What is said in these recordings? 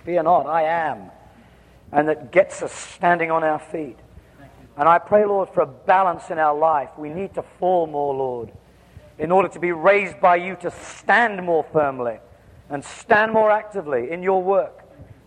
fear not, I am, and that gets us standing on our feet. And I pray, Lord, for a balance in our life. We need to fall more, Lord, in order to be raised by you to stand more firmly and stand more actively in your work.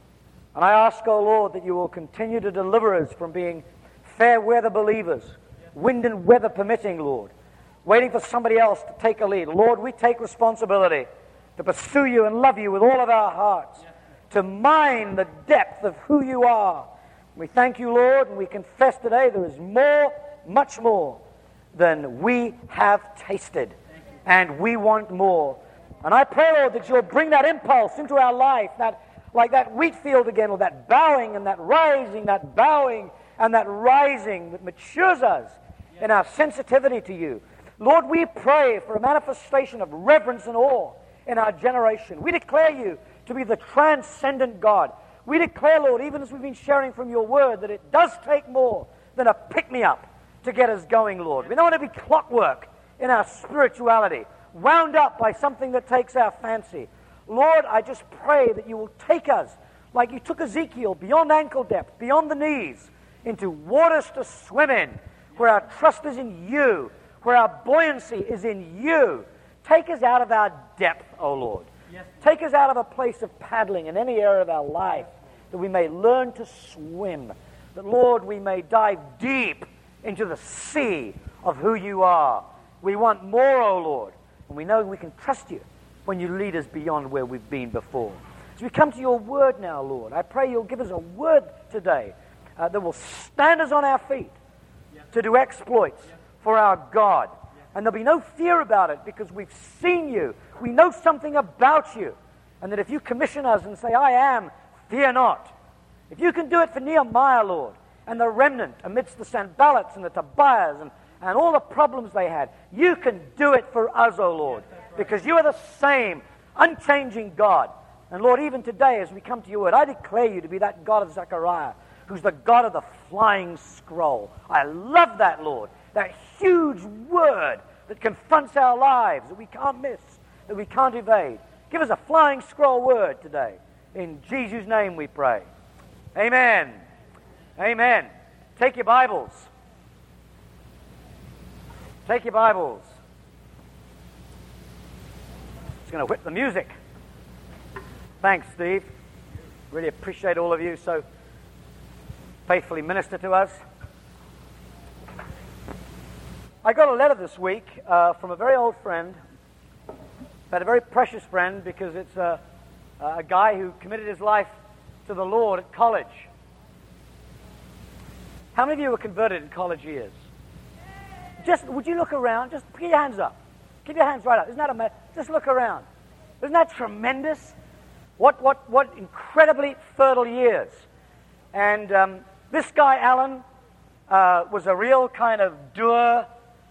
And I ask, O Lord, that you will continue to deliver us from being fair weather believers, wind and weather permitting, Lord, waiting for somebody else to take a lead. Lord, we take responsibility to pursue you and love you with all of our hearts, to mine the depth of who you are. We thank you, Lord, and we confess today there is more, much more, than we have tasted. And we want more. And I pray, Lord, that you'll bring that impulse into our life, that like that wheat field again, or that bowing and that rising, that bowing and that rising that matures us in our sensitivity to you. Lord, we pray for a manifestation of reverence and awe in our generation. We declare you to be the transcendent God. We declare, Lord, even as we've been sharing from your word, that it does take more than a pick-me-up to get us going, Lord. We don't want to be clockwork in our spirituality, wound up by something that takes our fancy. Lord, I just pray that you will take us, like you took Ezekiel, beyond ankle depth, beyond the knees, into waters to swim in, where our trust is in you, where our buoyancy is in you. Take us out of our depth, O Lord. Yes. Take us out of a place of paddling in any area of our life, that we may learn to swim, that, Lord, we may dive deep into the sea of who you are. We want more, O Lord, and we know we can trust you when you lead us beyond where we've been before. As we come to your word now, Lord, I pray you'll give us a word today that will stand us on our feet to do exploits for our God. And there'll be no fear about it, because we've seen you. We know something about you. And that if you commission us and say, I am, fear not. If you can do it for Nehemiah, Lord, and the remnant amidst the Sanballats and the Tobias and all the problems they had, you can do it for us, O Lord, because you are the same unchanging God. And Lord, even today as we come to your word, I declare you to be that God of Zechariah, who's the God of the flying scroll. I love that, Lord. That huge word that confronts our lives, that we can't miss, that we can't evade. Give us a flying scroll word today. In Jesus' name we pray. Amen. Amen. Take your Bibles. Take your Bibles. Just going to whip the music. Thanks, Steve. Really appreciate all of you so faithfully minister to us. I got a letter this week from a very old friend, but a very precious friend, because it's a guy who committed his life to the Lord at college. How many of you were converted in college years? Just, would you look around? Just put your hands up. Keep your hands right up. Isn't that amazing? Just look around. Isn't that tremendous? What incredibly fertile years. And this guy, Alan, was a real kind of doer,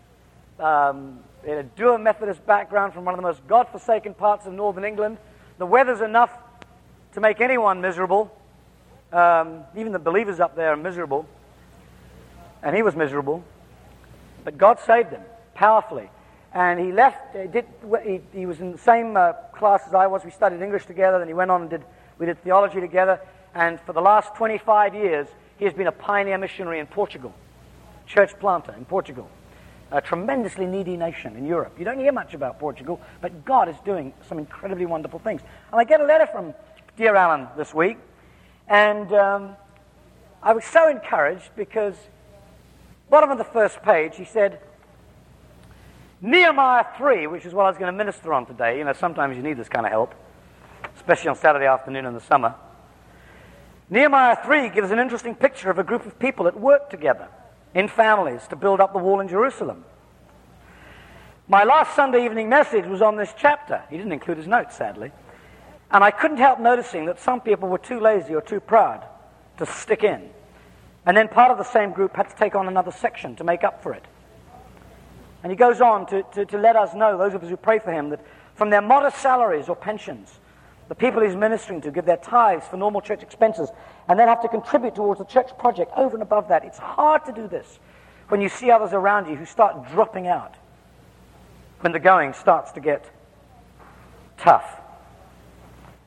in a doer Methodist background from one of the most God-forsaken parts of northern England. The weather's enough to make anyone miserable. Even the believers up there are miserable. And he was miserable. But God saved him powerfully. And he left, he was in the same class as I was. We studied English together, then he went on and we did theology together. And for the last 25 years, he has been a pioneer missionary in Portugal, church planter in Portugal, a tremendously needy nation in Europe. You don't hear much about Portugal, but God is doing some incredibly wonderful things. And I get a letter from dear Alan this week, and I was so encouraged because, bottom of the first page, he said, Nehemiah 3, which is what I was going to minister on today. You know, sometimes you need this kind of help, especially on Saturday afternoon in the summer. Nehemiah 3 gives an interesting picture of a group of people that work together in families to build up the wall in Jerusalem. My last Sunday evening message was on this chapter. He didn't include his notes, sadly. And I couldn't help noticing that some people were too lazy or too proud to stick in. And then part of the same group had to take on another section to make up for it. And he goes on to let us know, those of us who pray for him, that from their modest salaries or pensions, the people he's ministering to give their tithes for normal church expenses and then have to contribute towards the church project over and above that. It's hard to do this when you see others around you who start dropping out, when the going starts to get tough.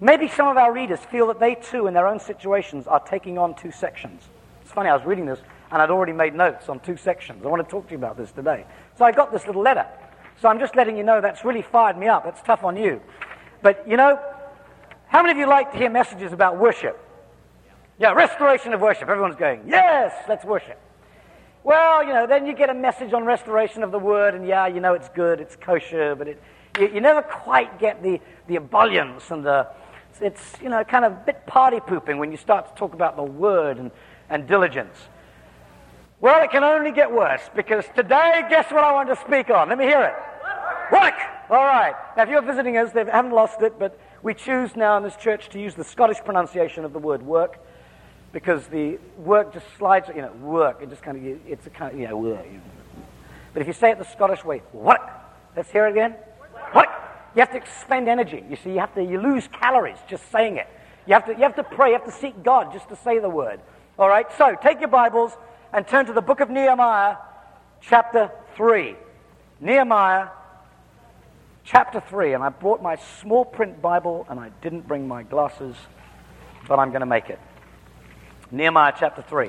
Maybe some of our readers feel that they too, in their own situations, are taking on two sections. It's funny, I was reading this, and I'd already made notes on two sections. I want to talk to you about this today. So I got this little letter. So I'm just letting you know that's really fired me up. It's tough on you. But, you know, how many of you like to hear messages about worship? Yeah, restoration of worship. Everyone's going, yes, let's worship. Well, you know, then you get a message on restoration of the word, and yeah, you know it's good, it's kosher, but you never quite get the ebullience and it's, you know, kind of a bit party pooping when you start to talk about the word and diligence. Well, it can only get worse, because today, guess what I want to speak on? Let me hear it. Work! All right. Now, if you're visiting us, they haven't lost it, but we choose now in this church to use the Scottish pronunciation of the word work, because the work just slides, you know, work. It just kind of, it's a kind of, you know, work. But if you say it the Scottish way, work. Let's hear it again. Work. You have to expend energy. You see, you lose calories just saying it. You have to pray. You have to seek God just to say the word. All right. So take your Bibles and turn to the book of Nehemiah, chapter 3. Nehemiah, chapter 3. And I brought my small print Bible, and I didn't bring my glasses, but I'm going to make it. Nehemiah chapter 3.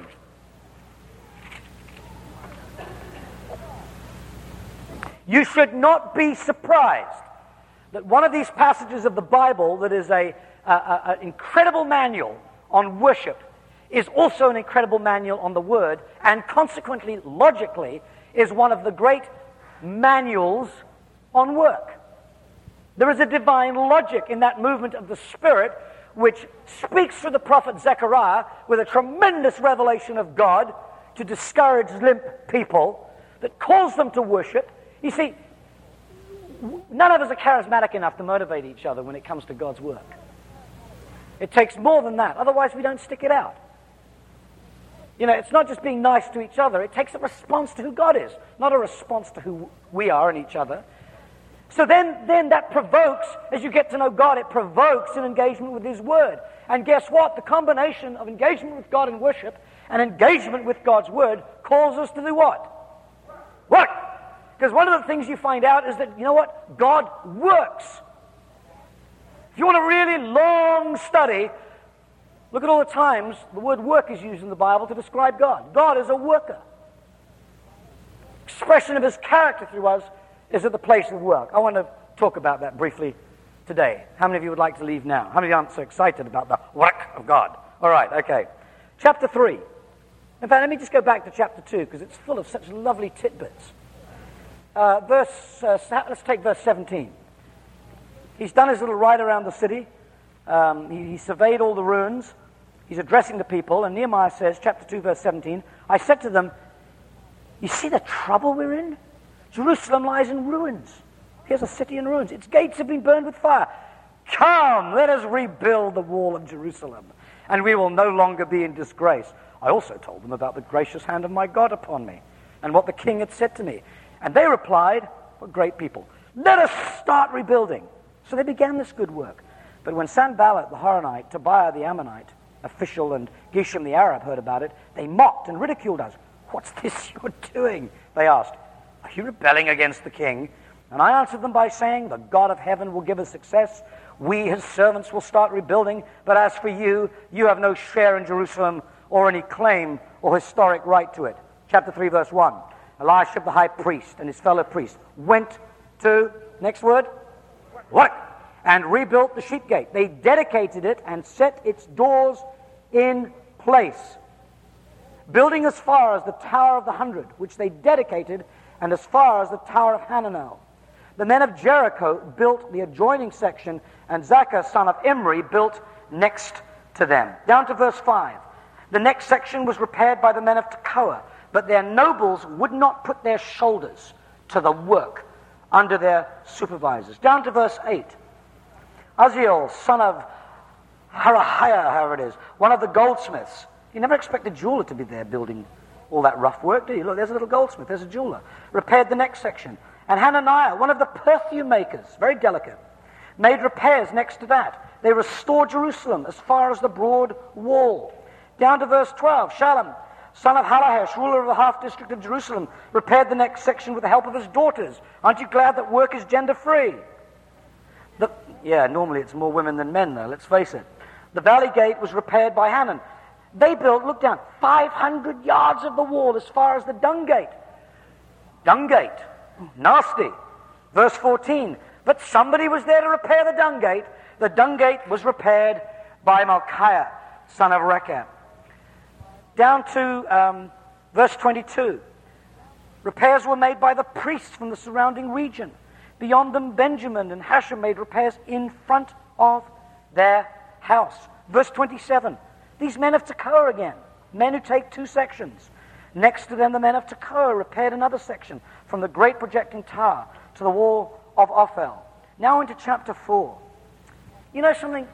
You should not be surprised that one of these passages of the Bible that is an incredible manual on worship is also an incredible manual on the Word, and consequently, logically, is one of the great manuals on work. There is a divine logic in that movement of the Spirit which speaks through the prophet Zechariah with a tremendous revelation of God to discourage limp people, that calls them to worship. You see, none of us are charismatic enough to motivate each other when it comes to God's work. It takes more than that. Otherwise, we don't stick it out. You know, it's not just being nice to each other. It takes a response to who God is, not a response to who we are and each other. So then that provokes, as you get to know God, it provokes an engagement with His Word. And guess what? The combination of engagement with God in worship and engagement with God's Word calls us to do what? Work! Because one of the things you find out is that, you know what? God works. If you want a really long study, look at all the times the word work is used in the Bible to describe God. God is a worker. Expression of His character through us is at the place of work. I want to talk about that briefly today. How many of you would like to leave now? How many of you aren't so excited about the work of God? All right, okay. Chapter 3. In fact, let me just go back to chapter 2, because it's full of such lovely tidbits. Let's take verse 17. He's done his little ride around the city. He surveyed all the ruins. He's addressing the people, and Nehemiah says, chapter 2, verse 17, I said to them, you see the trouble we're in? Jerusalem lies in ruins. Here's a city in ruins. Its gates have been burned with fire. Come, let us rebuild the wall of Jerusalem, and we will no longer be in disgrace. I also told them about the gracious hand of my God upon me, and what the king had said to me. And they replied, what great people, let us start rebuilding. So they began this good work. But when Sanballat the Horonite, Tobiah the Ammonite official, and Geshem the Arab heard about it, they mocked and ridiculed us. What's this you're doing? They asked. Are you rebelling against the king? And I answered them by saying, the God of heaven will give us success. We, his servants, will start rebuilding. But as for you, you have no share in Jerusalem or any claim or historic right to it. Chapter 3, verse 1. Elisha the high priest and his fellow priests went to, next word, what? And rebuilt the sheep gate. They dedicated it and set its doors in place, building as far as the Tower of the 100, which they dedicated, and as far as the Tower of Hananel. The men of Jericho built the adjoining section, and Zachar, son of Imri, built next to them. Down to verse 5. The next section was repaired by the men of Tekoa, but their nobles would not put their shoulders to the work under their supervisors. Down to verse 8. Uzziel, son of Harahiah, however it is, one of the goldsmiths. You never expect a jeweler to be there building all that rough work, do you? Look, there's a little goldsmith, there's a jeweler. Repaired the next section. And Hananiah, one of the perfume makers, very delicate, made repairs next to that. They restored Jerusalem as far as the broad wall. Down to verse 12, Shalom, son of Halahesh, ruler of the half-district of Jerusalem, repaired the next section with the help of his daughters. Aren't you glad that work is gender-free? Yeah, normally it's more women than men, though, let's face it. The valley gate was repaired by Hanun. They built, look down, 500 yards of the wall as far as the dung gate. Dung gate. Nasty. Verse 14. But somebody was there to repair the dung gate. The dung gate was repaired by Malchiah, son of Rechab. Down to verse 22. Repairs were made by the priests from the surrounding region. Beyond them, Benjamin and Hashem made repairs in front of their house. Verse 27. These men of Tekoa again, men who take 2 sections. Next to them, the men of Tekoa repaired another section from the great projecting tower to the wall of Ophel. Now into chapter 4. You know something?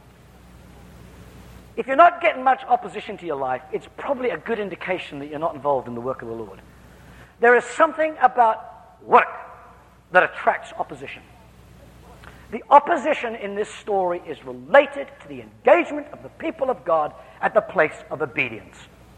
If you're not getting much opposition to your life, it's probably a good indication that you're not involved in the work of the Lord. There is something about work that attracts opposition. The opposition in this story is related to the engagement of the people of God at the place of obedience.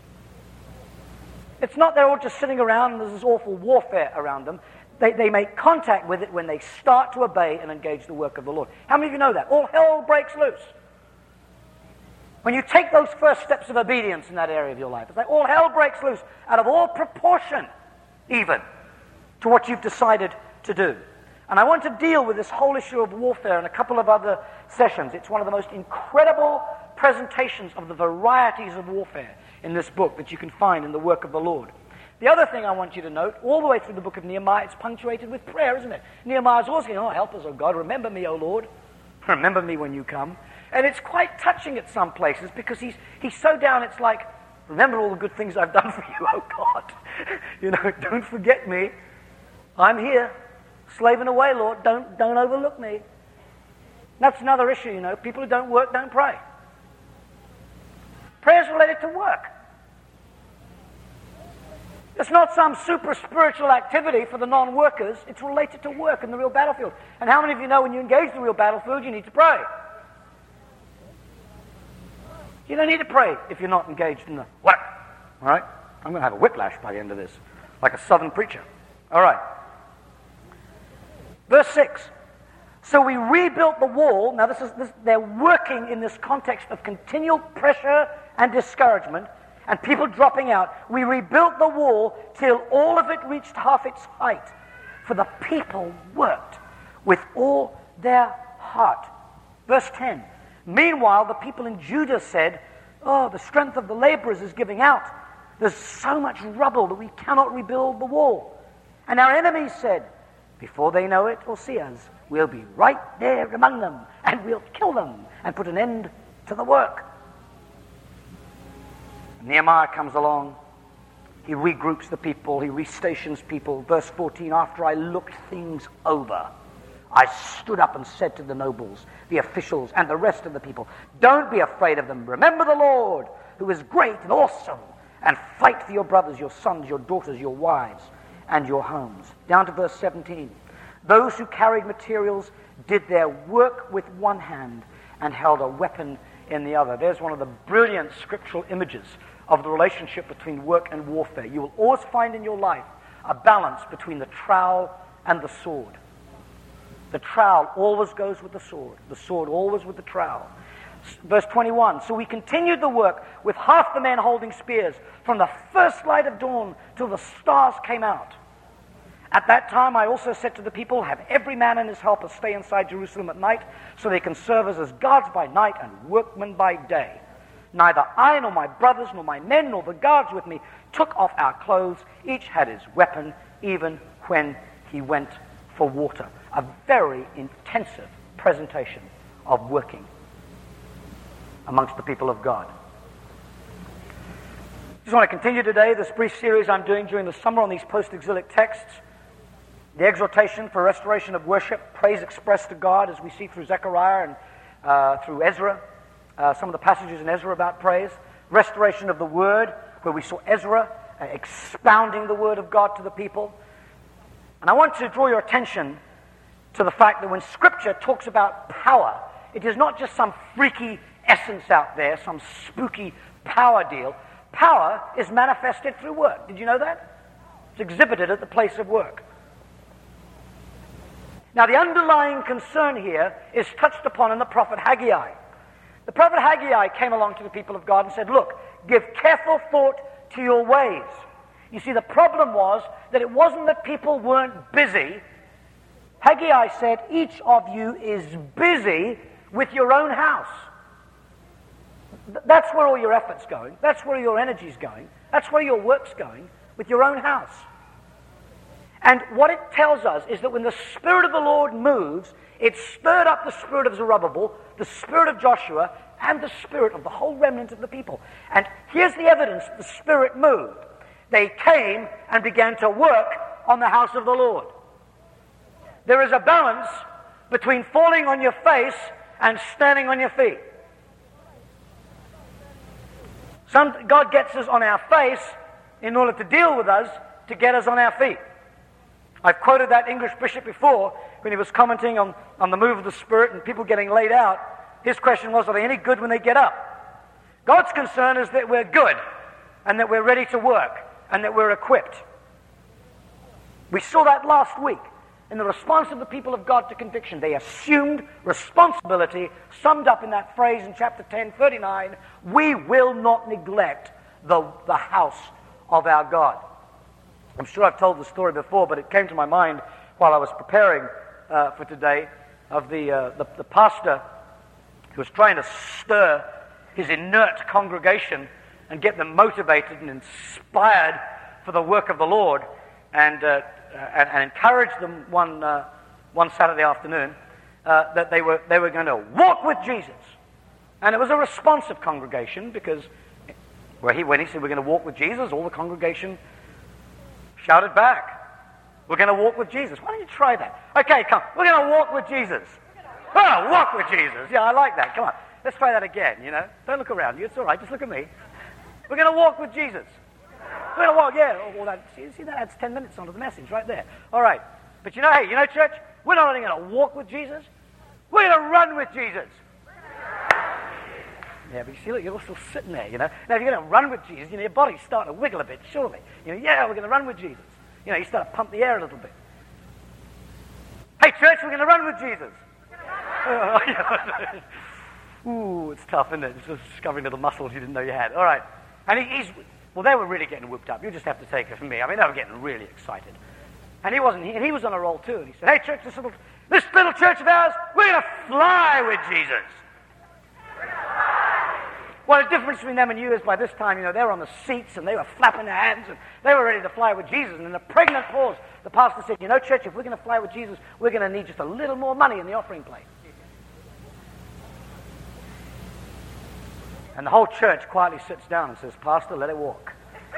It's not they're all just sitting around and there's this awful warfare around them. They make contact with it when they start to obey and engage the work of the Lord. How many of you know that? All hell breaks loose. When you take those first steps of obedience in that area of your life, it's like all hell breaks loose out of all proportion, even, to what you've decided to do. And I want to deal with this whole issue of warfare in a couple of other sessions. It's one of the most incredible presentations of the varieties of warfare in this book that you can find in the work of the Lord. The other thing I want you to note, all the way through the book of Nehemiah, it's punctuated with prayer, isn't it? Nehemiah's always saying, oh, help us, oh God, remember me, oh Lord. Remember me when you come. And it's quite touching at some places because he's so down, it's like, remember all the good things I've done for you, oh God. Don't forget me. I'm here, slaving away, Lord. Don't overlook me. That's another issue, People who don't work don't pray. Prayer's related to work. It's not some super spiritual activity for the non-workers. It's related to work in the real battlefield. And how many of you know when you engage the real battlefield, you need to pray? You don't need to pray if you're not engaged in the work. All right? I'm going to have a whiplash by the end of this, like a southern preacher. All right. Verse 6. So we rebuilt the wall. Now they're working in this context of continual pressure and discouragement and people dropping out. We rebuilt the wall till all of it reached half its height. For the people worked with all their heart. Verse 10. Meanwhile, the people in Judah said, oh, the strength of the laborers is giving out. There's so much rubble that we cannot rebuild the wall. And our enemies said, before they know it or see us, we'll be right there among them, and we'll kill them and put an end to the work. Nehemiah comes along. He regroups the people. He restations people. Verse 14, after I looked things over, I stood up and said to the nobles, the officials, and the rest of the people, don't be afraid of them. Remember the Lord, who is great and awesome, and fight for your brothers, your sons, your daughters, your wives, and your homes. Down to verse 17. Those who carried materials did their work with one hand and held a weapon in the other. There's one of the brilliant scriptural images of the relationship between work and warfare. You will always find in your life a balance between the trowel and the sword. The trowel always goes with the sword always with the trowel. Verse 21, so we continued the work with half the men holding spears from the first light of dawn till the stars came out. At that time I also said to the people, have every man and his helper stay inside Jerusalem at night, so they can serve us as guards by night and workmen by day. Neither I nor my brothers nor my men nor the guards with me took off our clothes. Each had his weapon, even when he went for water. A very intensive presentation of working amongst the people of God. I just want to continue today this brief series I'm doing during the summer on these post-exilic texts. The exhortation for restoration of worship, praise expressed to God as we see through Zechariah and through Ezra. Some of the passages in Ezra about praise. Restoration of the word, where we saw Ezra expounding the word of God to the people. And I want to draw your attention to the fact that when Scripture talks about power, it is not just some freaky essence out there, some spooky power deal. Power is manifested through work. Did you know that? It's exhibited at the place of work. Now, the underlying concern here is touched upon in the prophet Haggai. The prophet Haggai came along to the people of God and said, look, give careful thought to your ways. You see, the problem was that it wasn't that people weren't busy. Haggai said, each of you is busy with your own house. That's where all your effort's going. That's where your energy's going. That's where your work's going, with your own house. And what it tells us is that when the Spirit of the Lord moves, it stirred up the spirit of Zerubbabel, the spirit of Joshua, and the spirit of the whole remnant of the people. And here's the evidence that the Spirit moved. They came and began to work on the house of the Lord. There is a balance between falling on your face and standing on your feet. God gets us on our face in order to deal with us, to get us on our feet. I've quoted that English bishop before when he was commenting on the move of the Spirit and people getting laid out. His question was, are they any good when they get up? God's concern is that we're good and that we're ready to work and that we're equipped. We saw that last week in the response of the people of God to conviction. They assumed responsibility, summed up in that phrase in chapter 10:39, we will not neglect the house of our God. I'm sure I've told the story before, but it came to my mind while I was preparing for today of the pastor who was trying to stir his inert congregation and get them motivated and inspired for the work of the Lord, and encourage them one Saturday afternoon that they were going to walk with Jesus. And it was a responsive congregation, because when he said we're going to walk with Jesus, all the congregation shouted back, we're going to walk with Jesus. Why don't you try that? Okay, come. We're going to walk with Jesus. We're going to walk with Jesus. Yeah, I like that. Come on. Let's try that again, Don't look around you. It's all right. Just look at me. We're going to walk with Jesus. We're going to walk, yeah. Oh, well, see, that adds 10 minutes onto the message right there. All right. But hey, church, we're not only going to walk with Jesus, we're going to run with Jesus. Yeah, but you see, look, you're all still sitting there, Now, if you're going to run with Jesus, your body's starting to wiggle a bit, surely. Yeah, we're going to run with Jesus. You start to pump the air a little bit. Hey, church, we're going to run with Jesus. Ooh, it's tough, isn't it? It's just discovering little muscles you didn't know you had. All right. And they were really getting whooped up. You just have to take it from me. I mean, they were getting really excited. And he was on a roll too. And he said, hey, church, this little church of ours, we're going to fly with Jesus. Well, the difference between them and you is by this time, they were on the seats and they were flapping their hands and they were ready to fly with Jesus. And in a pregnant pause, the pastor said, church, if we're going to fly with Jesus, we're going to need just a little more money in the offering plate. And the whole church quietly sits down and says, Pastor, let it walk.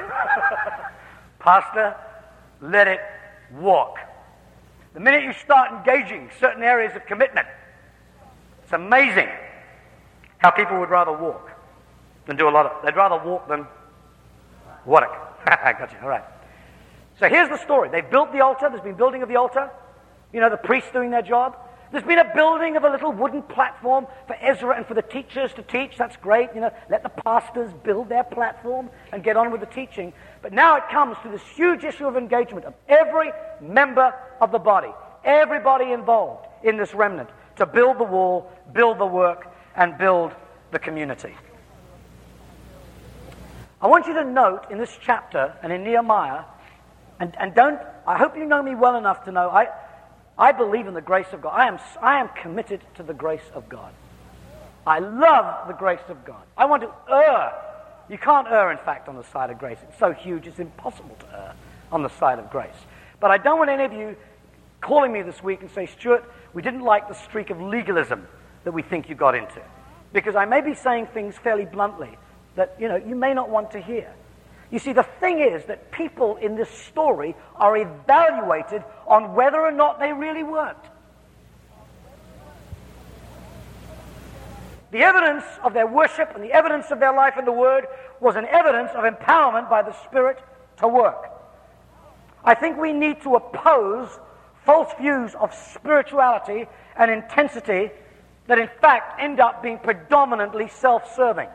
Pastor, let it walk. The minute you start engaging certain areas of commitment, it's amazing how people would rather walk than do a lot of... They'd rather walk than work. I got you. All right. So here's the story. They've built the altar. There's been building of the altar. The priests doing their job. There's been a building of a little wooden platform for Ezra and for the teachers to teach. That's great. Let the pastors build their platform and get on with the teaching. But now it comes to this huge issue of engagement of every member of the body, everybody involved in this remnant, to build the wall, build the work, and build the community. I want you to note in this chapter and in Nehemiah, I hope you know me well enough to know, I believe in the grace of God. I am committed to the grace of God. I love the grace of God. I want to err. You can't err, in fact, on the side of grace. It's so huge, it's impossible to err on the side of grace. But I don't want any of you calling me this week and say, Stuart, we didn't like the streak of legalism that we think you got into. Because I may be saying things fairly bluntly that, you may not want to hear. You see, the thing is that people in this story are evaluated on whether or not they really worked. The evidence of their worship and the evidence of their life in the Word was an evidence of empowerment by the Spirit to work. I think we need to oppose false views of spirituality and intensity that in fact end up being predominantly self-serving.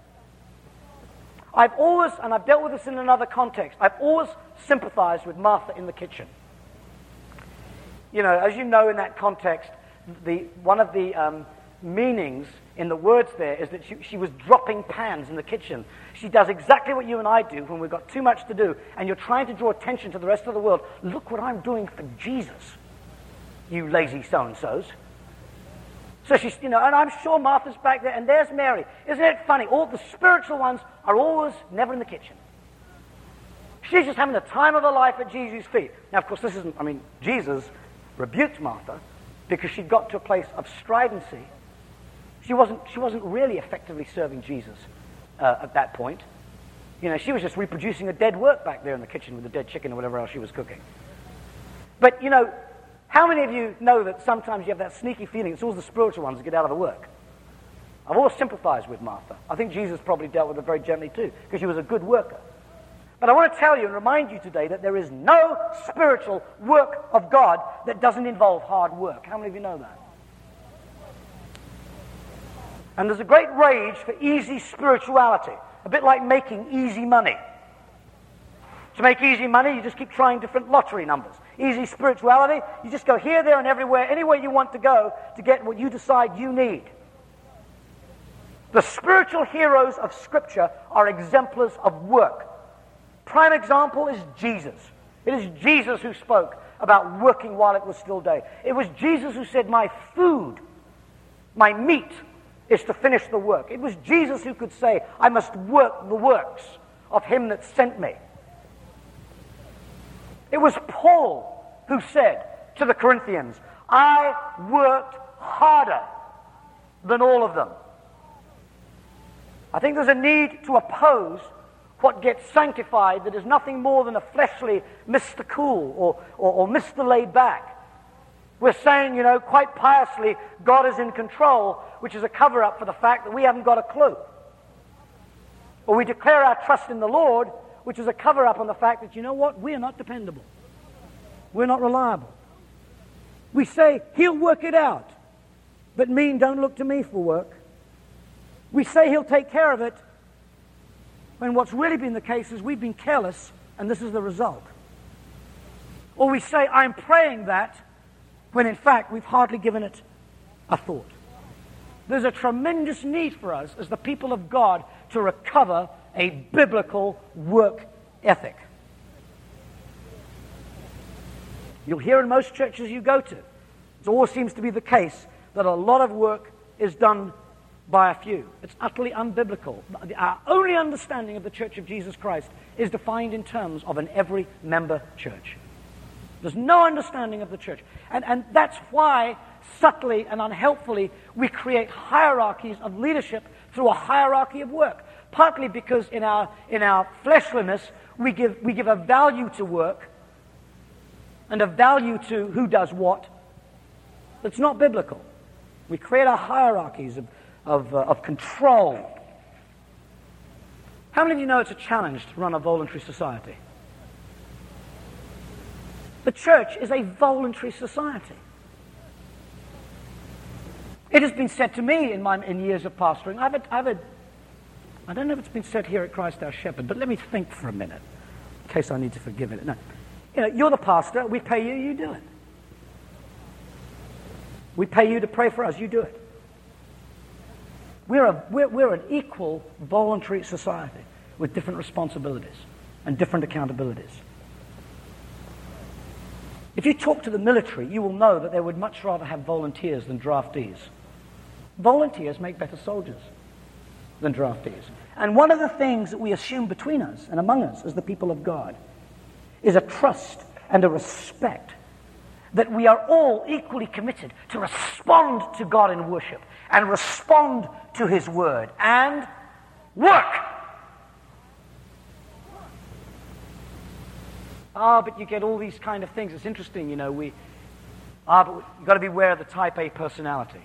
I've always, and I've dealt with this in another context, I've always sympathized with Martha in the kitchen. as you know in that context, one of the meanings in the words there is that she was dropping pans in the kitchen. She does exactly what you and I do when we've got too much to do and you're trying to draw attention to the rest of the world. Look what I'm doing for Jesus, you lazy so-and-sos. So she's, and I'm sure Martha's back there, and there's Mary. Isn't it funny? All the spiritual ones are always never in the kitchen. She's just having the time of her life at Jesus' feet. Now, of course, Jesus rebuked Martha because she'd got to a place of stridency. She wasn't really effectively serving Jesus at that point. She was just reproducing a dead work back there in the kitchen with the dead chicken or whatever else she was cooking. But, how many of you know that sometimes you have that sneaky feeling it's always the spiritual ones that get out of the work? I've always sympathized with Martha. I think Jesus probably dealt with her very gently too, because she was a good worker. But I want to tell you and remind you today that there is no spiritual work of God that doesn't involve hard work. How many of you know that? And there's a great rage for easy spirituality, a bit like making easy money. To make easy money, you just keep trying different lottery numbers. Easy spirituality, you just go here, there, and everywhere, anywhere you want to go to get what you decide you need. The spiritual heroes of Scripture are exemplars of work. Prime example is Jesus. It is Jesus who spoke about working while it was still day. It was Jesus who said, my food, my meat, is to finish the work. It was Jesus who could say, I must work the works of him that sent me. It was Paul who said to the Corinthians, I worked harder than all of them. I think there's a need to oppose what gets sanctified that is nothing more than a fleshly Mr. Cool or Mr. Laid Back. We're saying, quite piously, God is in control, which is a cover-up for the fact that we haven't got a clue. Or we declare our trust in the Lord, which is a cover-up on the fact that, we're not dependable. We're not reliable. We say, he'll work it out, but don't look to me for work. We say he'll take care of it, when what's really been the case is we've been careless, and this is the result. Or we say, I'm praying that, when in fact we've hardly given it a thought. There's a tremendous need for us as the people of God to recover a biblical work ethic. You'll hear in most churches you go to, it always seems to be the case that a lot of work is done by a few. It's utterly unbiblical. Our only understanding of the Church of Jesus Christ is defined in terms of an every member church. There's no understanding of the church. And that's why, subtly and unhelpfully, we create hierarchies of leadership through a hierarchy of work. Partly because in our fleshliness, we give a value to work and a value to who does what that's not biblical. We create our hierarchies of control. How many of you know it's a challenge to run a voluntary society? The church is a voluntary society. It has been said to me in years of pastoring. I don't know if it's been said here at Christ Our Shepherd, but let me think for a minute, in case I need to forgive it. No, you're the pastor. We pay you. You do it. We pay you to pray for us. You do it. We're an equal voluntary society with different responsibilities and different accountabilities. If you talk to the military, you will know that they would much rather have volunteers than draftees. Volunteers make better soldiers than draftees. And one of the things that we assume between us and among us as the people of God is a trust and a respect that we are all equally committed to respond to God in worship and respond to His Word and work. But you get all these kind of things. It's interesting, but you've got to beware of the type A personality.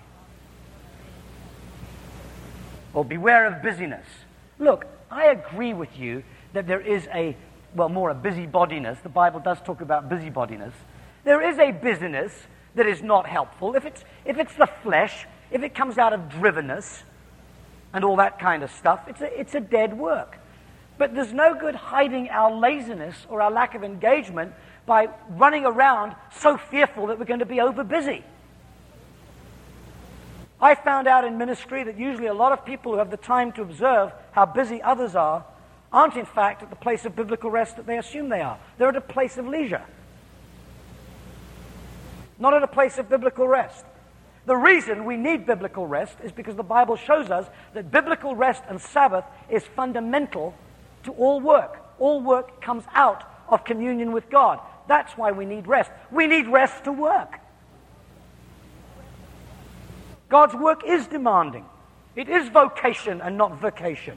Or beware of busyness. Look, I agree with you that there is more a busybodiness. The Bible does talk about busybodiness. There is a busyness that is not helpful. If it's the flesh, if it comes out of drivenness and all that kind of stuff, it's a dead work. But there's no good hiding our laziness or our lack of engagement by running around so fearful that we're going to be over busy. I found out in ministry that usually a lot of people who have the time to observe how busy others are aren't in fact at the place of biblical rest that they assume they are. They're at a place of leisure, not at a place of biblical rest. The reason we need biblical rest is because the Bible shows us that biblical rest and Sabbath is fundamental to all work. All work comes out of communion with God. That's why we need rest. We need rest to work. God's work is demanding. It is vocation and not vacation.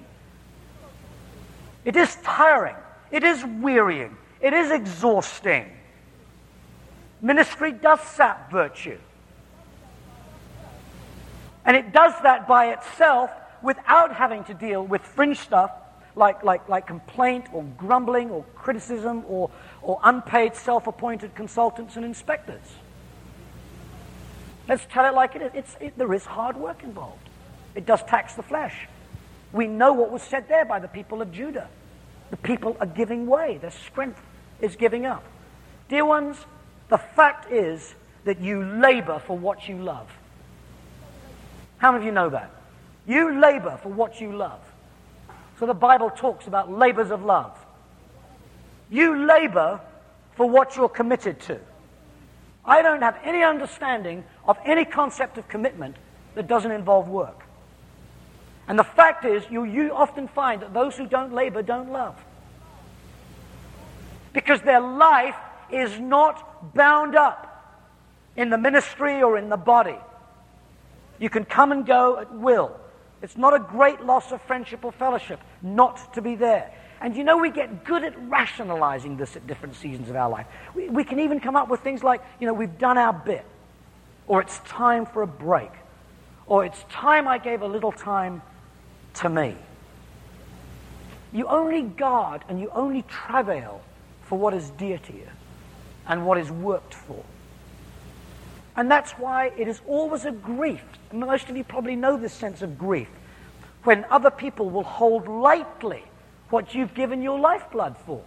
It is tiring. It is wearying. It is exhausting. Ministry does sap virtue. And it does that by itself without having to deal with fringe stuff like complaint or grumbling or criticism or unpaid self-appointed consultants and inspectors. Let's tell it like it is. There is hard work involved. It does tax the flesh. We know what was said there by the people of Judah. The people are giving way. Their strength is giving up. Dear ones, the fact is that you labor for what you love. How many of you know that? You labor for what you love. So the Bible talks about labors of love. You labor for what you're committed to. I don't have any understanding of any concept of commitment that doesn't involve work. And the fact is, you often find that those who don't labor don't love. Because their life is not bound up in the ministry or in the body. You can come and go at will. It's not a great loss of friendship or fellowship not to be there. And you know, we get good at rationalizing this at different seasons of our life. We can even come up with things like, we've done our bit, or it's time for a break, or it's time I gave a little time to me. You only guard and you only travail for what is dear to you and what is worked for. And that's why it is always a grief, and most of you probably know this sense of grief, when other people will hold lightly what you've given your lifeblood for.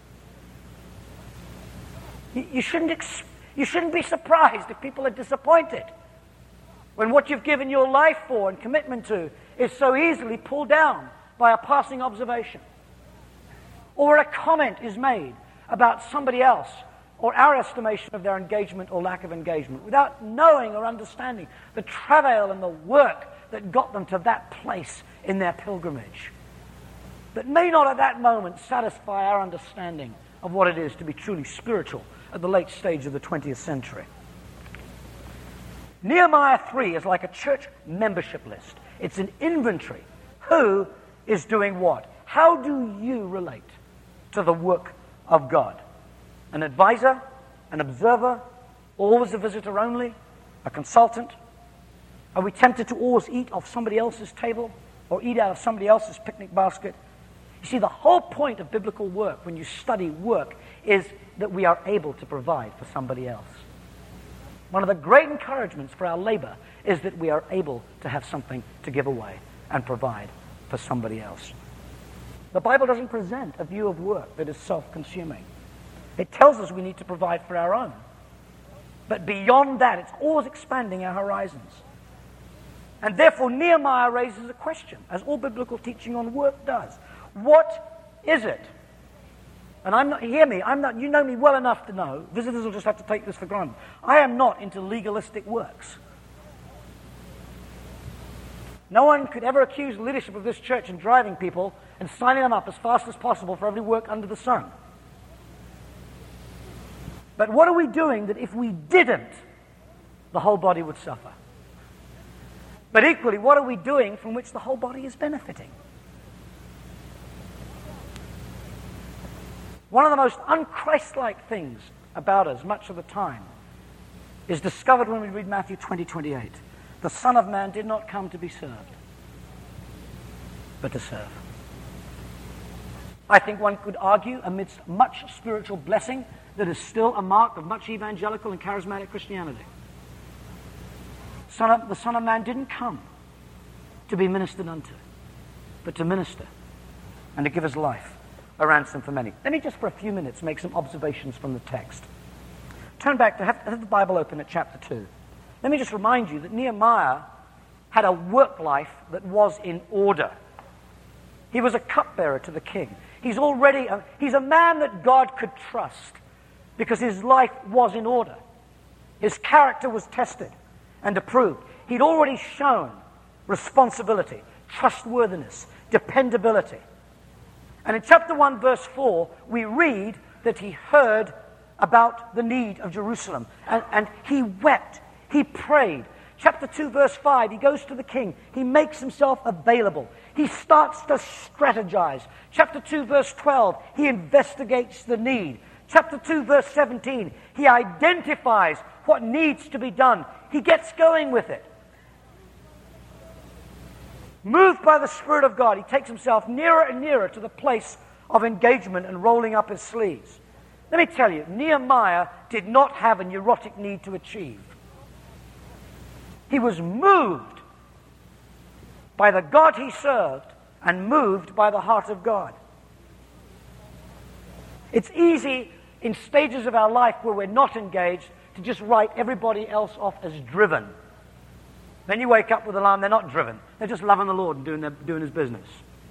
You shouldn't be surprised if people are disappointed when what you've given your life for and commitment to is so easily pulled down by a passing observation. Or a comment is made about somebody else or our estimation of their engagement or lack of engagement without knowing or understanding the travail and the work that got them to that place in their pilgrimage, that may not at that moment satisfy our understanding of what it is to be truly spiritual at the late stage of the 20th century. Nehemiah 3 is like a church membership list. It's an inventory. Who is doing what? How do you relate to the work of God? An advisor, an observer, always a visitor only, a consultant? Are we tempted to always eat off somebody else's table or eat out of somebody else's picnic basket? You see, the whole point of biblical work, when you study work, is that we are able to provide for somebody else. One of the great encouragements for our labor is that we are able to have something to give away and provide for somebody else. The Bible doesn't present a view of work that is self-consuming. It tells us we need to provide for our own. But beyond that, it's always expanding our horizons. And therefore, Nehemiah raises a question, as all biblical teaching on work does. What is it? And you know me well enough to know, visitors will just have to take this for granted. I am not into legalistic works. No one could ever accuse the leadership of this church of driving people and signing them up as fast as possible for every work under the sun. But what are we doing that if we didn't, the whole body would suffer? But equally, what are we doing from which the whole body is benefiting? One of the most un-Christ-like things about us much of the time is discovered when we read Matthew 20:28. The Son of Man did not come to be served, but to serve. I think one could argue, amidst much spiritual blessing, that is still a mark of much evangelical and charismatic Christianity. The Son of Man didn't come to be ministered unto, but to minister and to give his life. a ransom for many. Let me just for a few minutes make some observations from the text. Turn back to have the Bible open at chapter 2. Let me just remind you that Nehemiah had a work life that was in order. He was a cupbearer to the king. He's a man that God could trust because his life was in order. His character was tested and approved. He'd already shown responsibility, trustworthiness, dependability. And in chapter 1, verse 4, we read that he heard about the need of Jerusalem. And he wept. He prayed. Chapter 2, verse 5, he goes to the king. He makes himself available. He starts to strategize. Chapter 2, verse 12, he investigates the need. Chapter 2, verse 17, he identifies what needs to be done. He gets going with it. Moved by the Spirit of God, he takes himself nearer and nearer to the place of engagement and rolling up his sleeves. Let me tell you, Nehemiah did not have a neurotic need to achieve. He was moved by the God he served and moved by the heart of God. It's easy in stages of our life where we're not engaged to just write everybody else off as driven. Then you wake up with alarm, they're not driven. They're just loving the Lord and doing his business.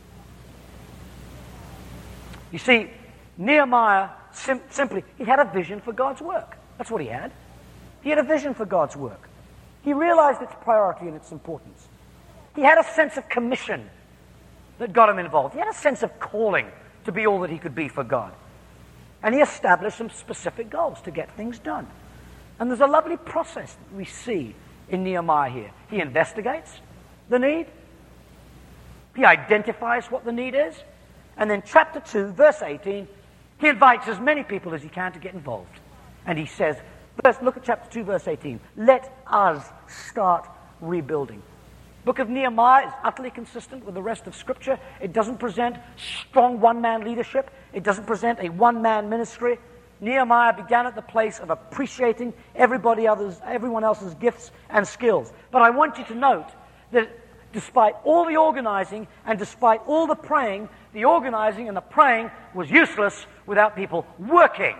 You see, Nehemiah simply, he had a vision for God's work. That's what he had. He had a vision for God's work. He realized its priority and its importance. He had a sense of commission that got him involved. He had a sense of calling to be all that he could be for God. And he established some specific goals to get things done. And there's a lovely process that we see in Nehemiah here. He investigates the need. He identifies what the need is. And then chapter 2, verse 18, he invites as many people as he can to get involved. And he says, look at chapter 2, verse 18. Let us start rebuilding. Book of Nehemiah is utterly consistent with the rest of Scripture. It doesn't present strong one-man leadership. It doesn't present a one-man ministry. Nehemiah began at the place of appreciating everyone else's gifts and skills. But I want you to note that despite all the organizing and despite all the praying, the organizing and the praying was useless without people working.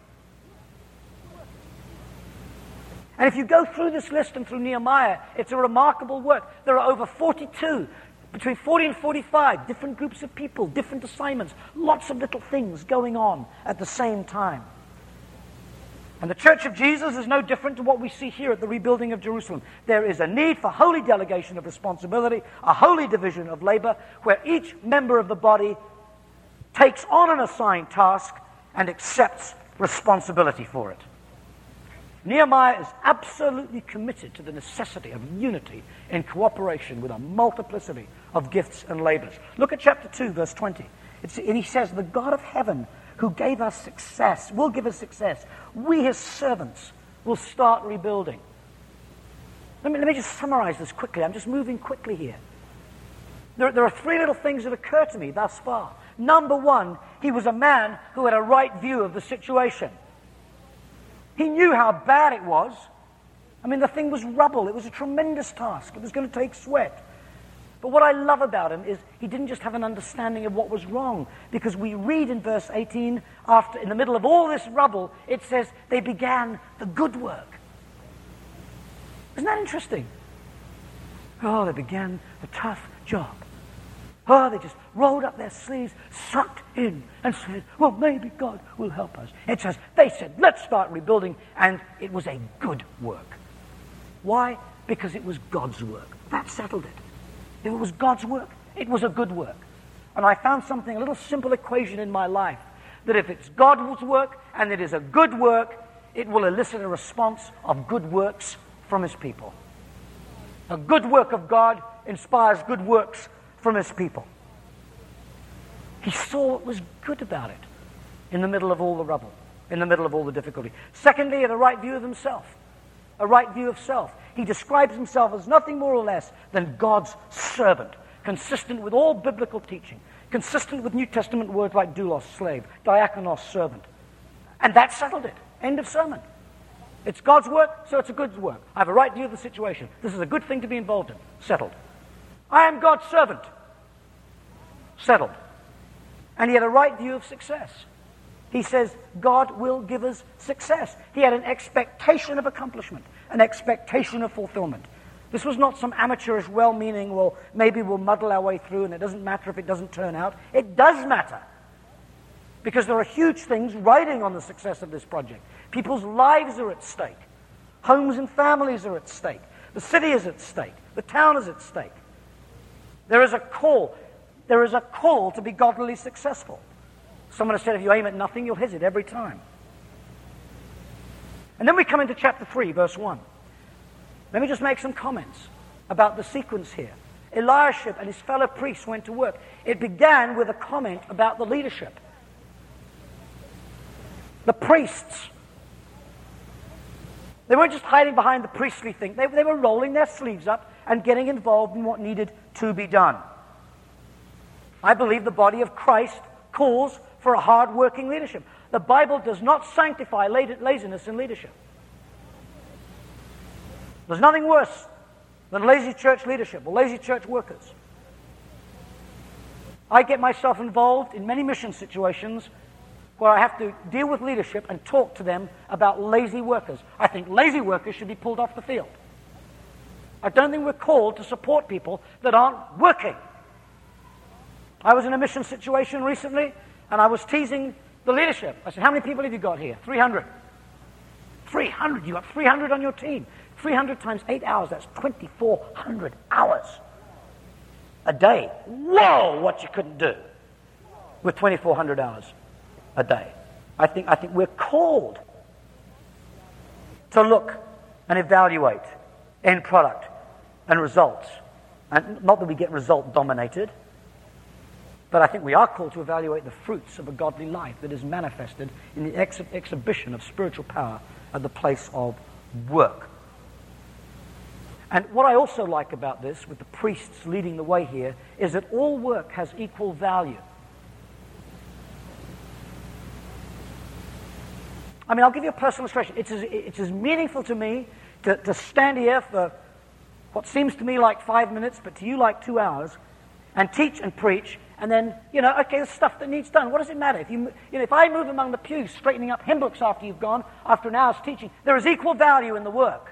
And if you go through this list and through Nehemiah, it's a remarkable work. There are over 42, between 40 and 45, different groups of people, different assignments, lots of little things going on at the same time. And the Church of Jesus is no different to what we see here at the rebuilding of Jerusalem. There is a need for holy delegation of responsibility, a holy division of labor, where each member of the body takes on an assigned task and accepts responsibility for it. Nehemiah is absolutely committed to the necessity of unity in cooperation with a multiplicity of gifts and labors. Look at chapter 2, verse 20. And he says, the God of heaven who gave us success, will give us success. We, his servants, will start rebuilding. Let me just summarize this quickly. I'm just moving quickly here. There are three little things that occur to me thus far. Number one, he was a man who had a right view of the situation. He knew how bad it was. I mean, the thing was rubble. It was a tremendous task. It was going to take sweat. But what I love about him is he didn't just have an understanding of what was wrong, because we read in verse 18, in the middle of all this rubble, it says they began the good work. Isn't that interesting? Oh, they began the tough job. Oh, they just rolled up their sleeves, sucked in, and said, well, maybe God will help us. It says, they said, let's start rebuilding, and it was a good work. Why? Because it was God's work. That settled it. If it was God's work, it was a good work. And I found something, a little simple equation in my life, that if it's God's work and it is a good work, it will elicit a response of good works from his people. A good work of God inspires good works from his people. He saw what was good about it in the middle of all the rubble, in the middle of all the difficulty. Secondly, he had a right view of himself, a right view of self. He describes himself as nothing more or less than God's servant, consistent with all biblical teaching, consistent with New Testament words like doulos, slave, diakonos, servant. And that settled it. End of sermon. It's God's work, so it's a good work. I have a right view of the situation. This is a good thing to be involved in. Settled. I am God's servant. Settled. And he had a right view of success. He says, God will give us success. He had an expectation of accomplishment, an expectation of fulfillment. This was not some amateurish, well-meaning, well, maybe we'll muddle our way through and it doesn't matter if it doesn't turn out. It does matter. Because there are huge things riding on the success of this project. People's lives are at stake. Homes and families are at stake. The city is at stake. The town is at stake. There is a call. There is a call to be godly successful. Someone has said, if you aim at nothing, you'll hit it every time. And then we come into chapter 3, verse 1. Let me just make some comments about the sequence here. Eliashib and his fellow priests went to work. It began with a comment about the leadership. The priests. They weren't just hiding behind the priestly thing. They were rolling their sleeves up and getting involved in what needed to be done. I believe the body of Christ calls for a hard-working leadership. The Bible does not sanctify laziness in leadership. There's nothing worse than lazy church leadership or lazy church workers. I get myself involved in many mission situations where I have to deal with leadership and talk to them about lazy workers. I think lazy workers should be pulled off the field. I don't think we're called to support people that aren't working. I was in a mission situation recently, and I was teasing the leadership. I said, how many people have you got here? 300. 300? You got 300 on your team. 300 times 8 hours, that's 2,400 hours a day. Whoa, what you couldn't do with 2,400 hours a day. I think we're called to look and evaluate end product and results. And not that we get result dominated, but I think we are called to evaluate the fruits of a godly life that is manifested in the exhibition of spiritual power at the place of work. And what I also like about this, with the priests leading the way here, is that all work has equal value. I mean, I'll give you a personal illustration. It's as meaningful to me to stand here for what seems to me like 5 minutes, but to you like 2 hours, and teach and preach, and then, okay, there's stuff that needs done. What does it matter? If I move among the pews, straightening up hymn books after you've gone, after an hour's teaching, there is equal value in the work.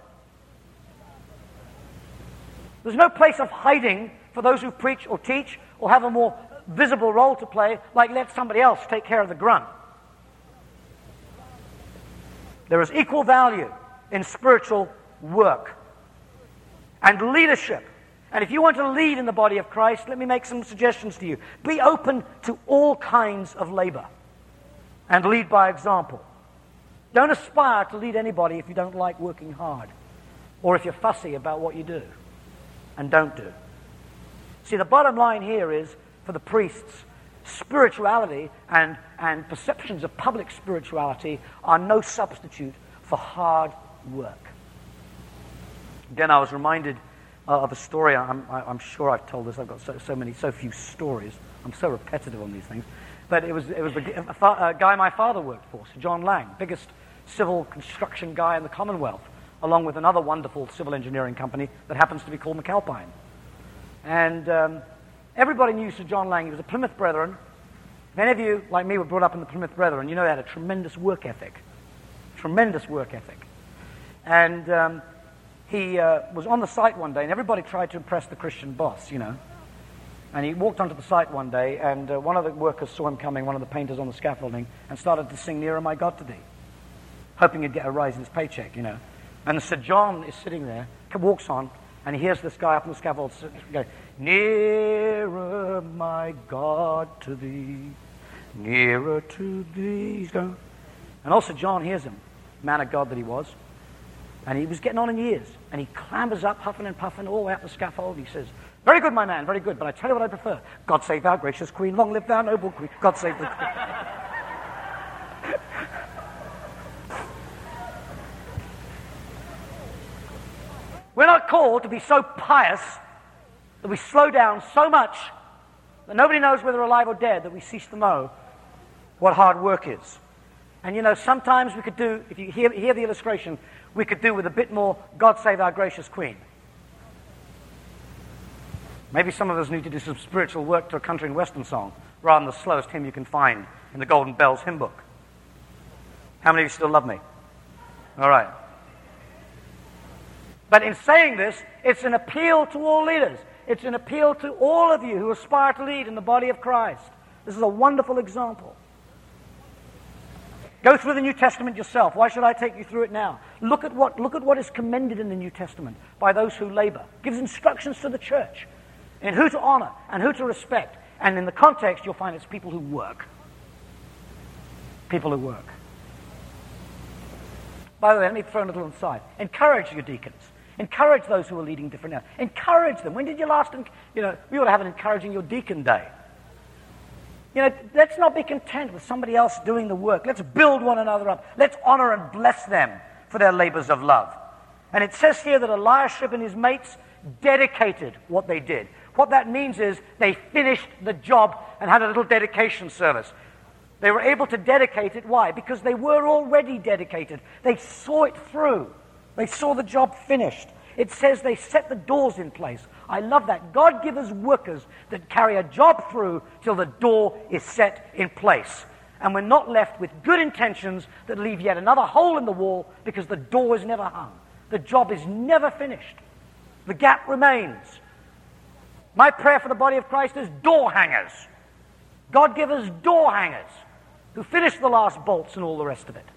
There's no place of hiding for those who preach or teach or have a more visible role to play, like let somebody else take care of the grunt. There is equal value in spiritual work and leadership. And if you want to lead in the body of Christ, let me make some suggestions to you. Be open to all kinds of labor and lead by example. Don't aspire to lead anybody if you don't like working hard or if you're fussy about what you do and don't do. See, the bottom line here is, for the priests, spirituality and perceptions of public spirituality are no substitute for hard work. Again, I was reminded of a story. I'm sure I've told this. I've got so few stories. I'm so repetitive on these things. But it was a guy my father worked for, Sir John Lang, biggest civil construction guy in the Commonwealth, along with another wonderful civil engineering company that happens to be called McAlpine. And everybody knew Sir John Lang. He was a Plymouth Brethren. If any of you, like me, were brought up in the Plymouth Brethren, you know he had a tremendous work ethic. Tremendous work ethic. And he was on the site one day, and everybody tried to impress the Christian boss, And he walked onto the site one day, and one of the workers saw him coming, one of the painters on the scaffolding, and started to sing Nearer My God to Thee, hoping he'd get a rise in his paycheck, And Sir John is sitting there, walks on, and he hears this guy up on the scaffold go, Nearer my God to Thee, nearer to Thee. He's going, and also John hears him, man of God that he was. And he was getting on in years. And he clambers up, huffing and puffing, all the way up the scaffold. He says, very good, my man, very good. But I tell you what I prefer. God save our gracious Queen. Long live thou, noble Queen. God save the Queen. We're not called to be so pious that we slow down so much that nobody knows whether we're alive or dead, that we cease to know what hard work is. And sometimes we could do, if you hear the illustration, we could do with a bit more God save our gracious Queen. Maybe some of us need to do some spiritual work to a country and western song rather than the slowest hymn you can find in the Golden Bells hymn book. How many of you still love me? All right. But in saying this, it's an appeal to all leaders. It's an appeal to all of you who aspire to lead in the body of Christ. This is a wonderful example. Go through the New Testament yourself. Why should I take you through it now? Look at what is commended in the New Testament by those who labor. It gives instructions to the church in who to honor and who to respect. And in the context, you'll find it's people who work. People who work. By the way, let me throw a little aside. Encourage your deacons. Encourage those who are leading different now. Encourage them. When did you last, we ought to have an encouraging your deacon day. Let's not be content with somebody else doing the work. Let's build one another up. Let's honor and bless them for their labors of love. And it says here that Eliashib and his mates dedicated what they did. What that means is they finished the job and had a little dedication service. They were able to dedicate it. Why? Because they were already dedicated. They saw it through. They saw the job finished. It says they set the doors in place. I love that. God gives us workers that carry a job through till the door is set in place. And we're not left with good intentions that leave yet another hole in the wall because the door is never hung. The job is never finished. The gap remains. My prayer for the body of Christ is door hangers. God give us door hangers who finish the last bolts and all the rest of it.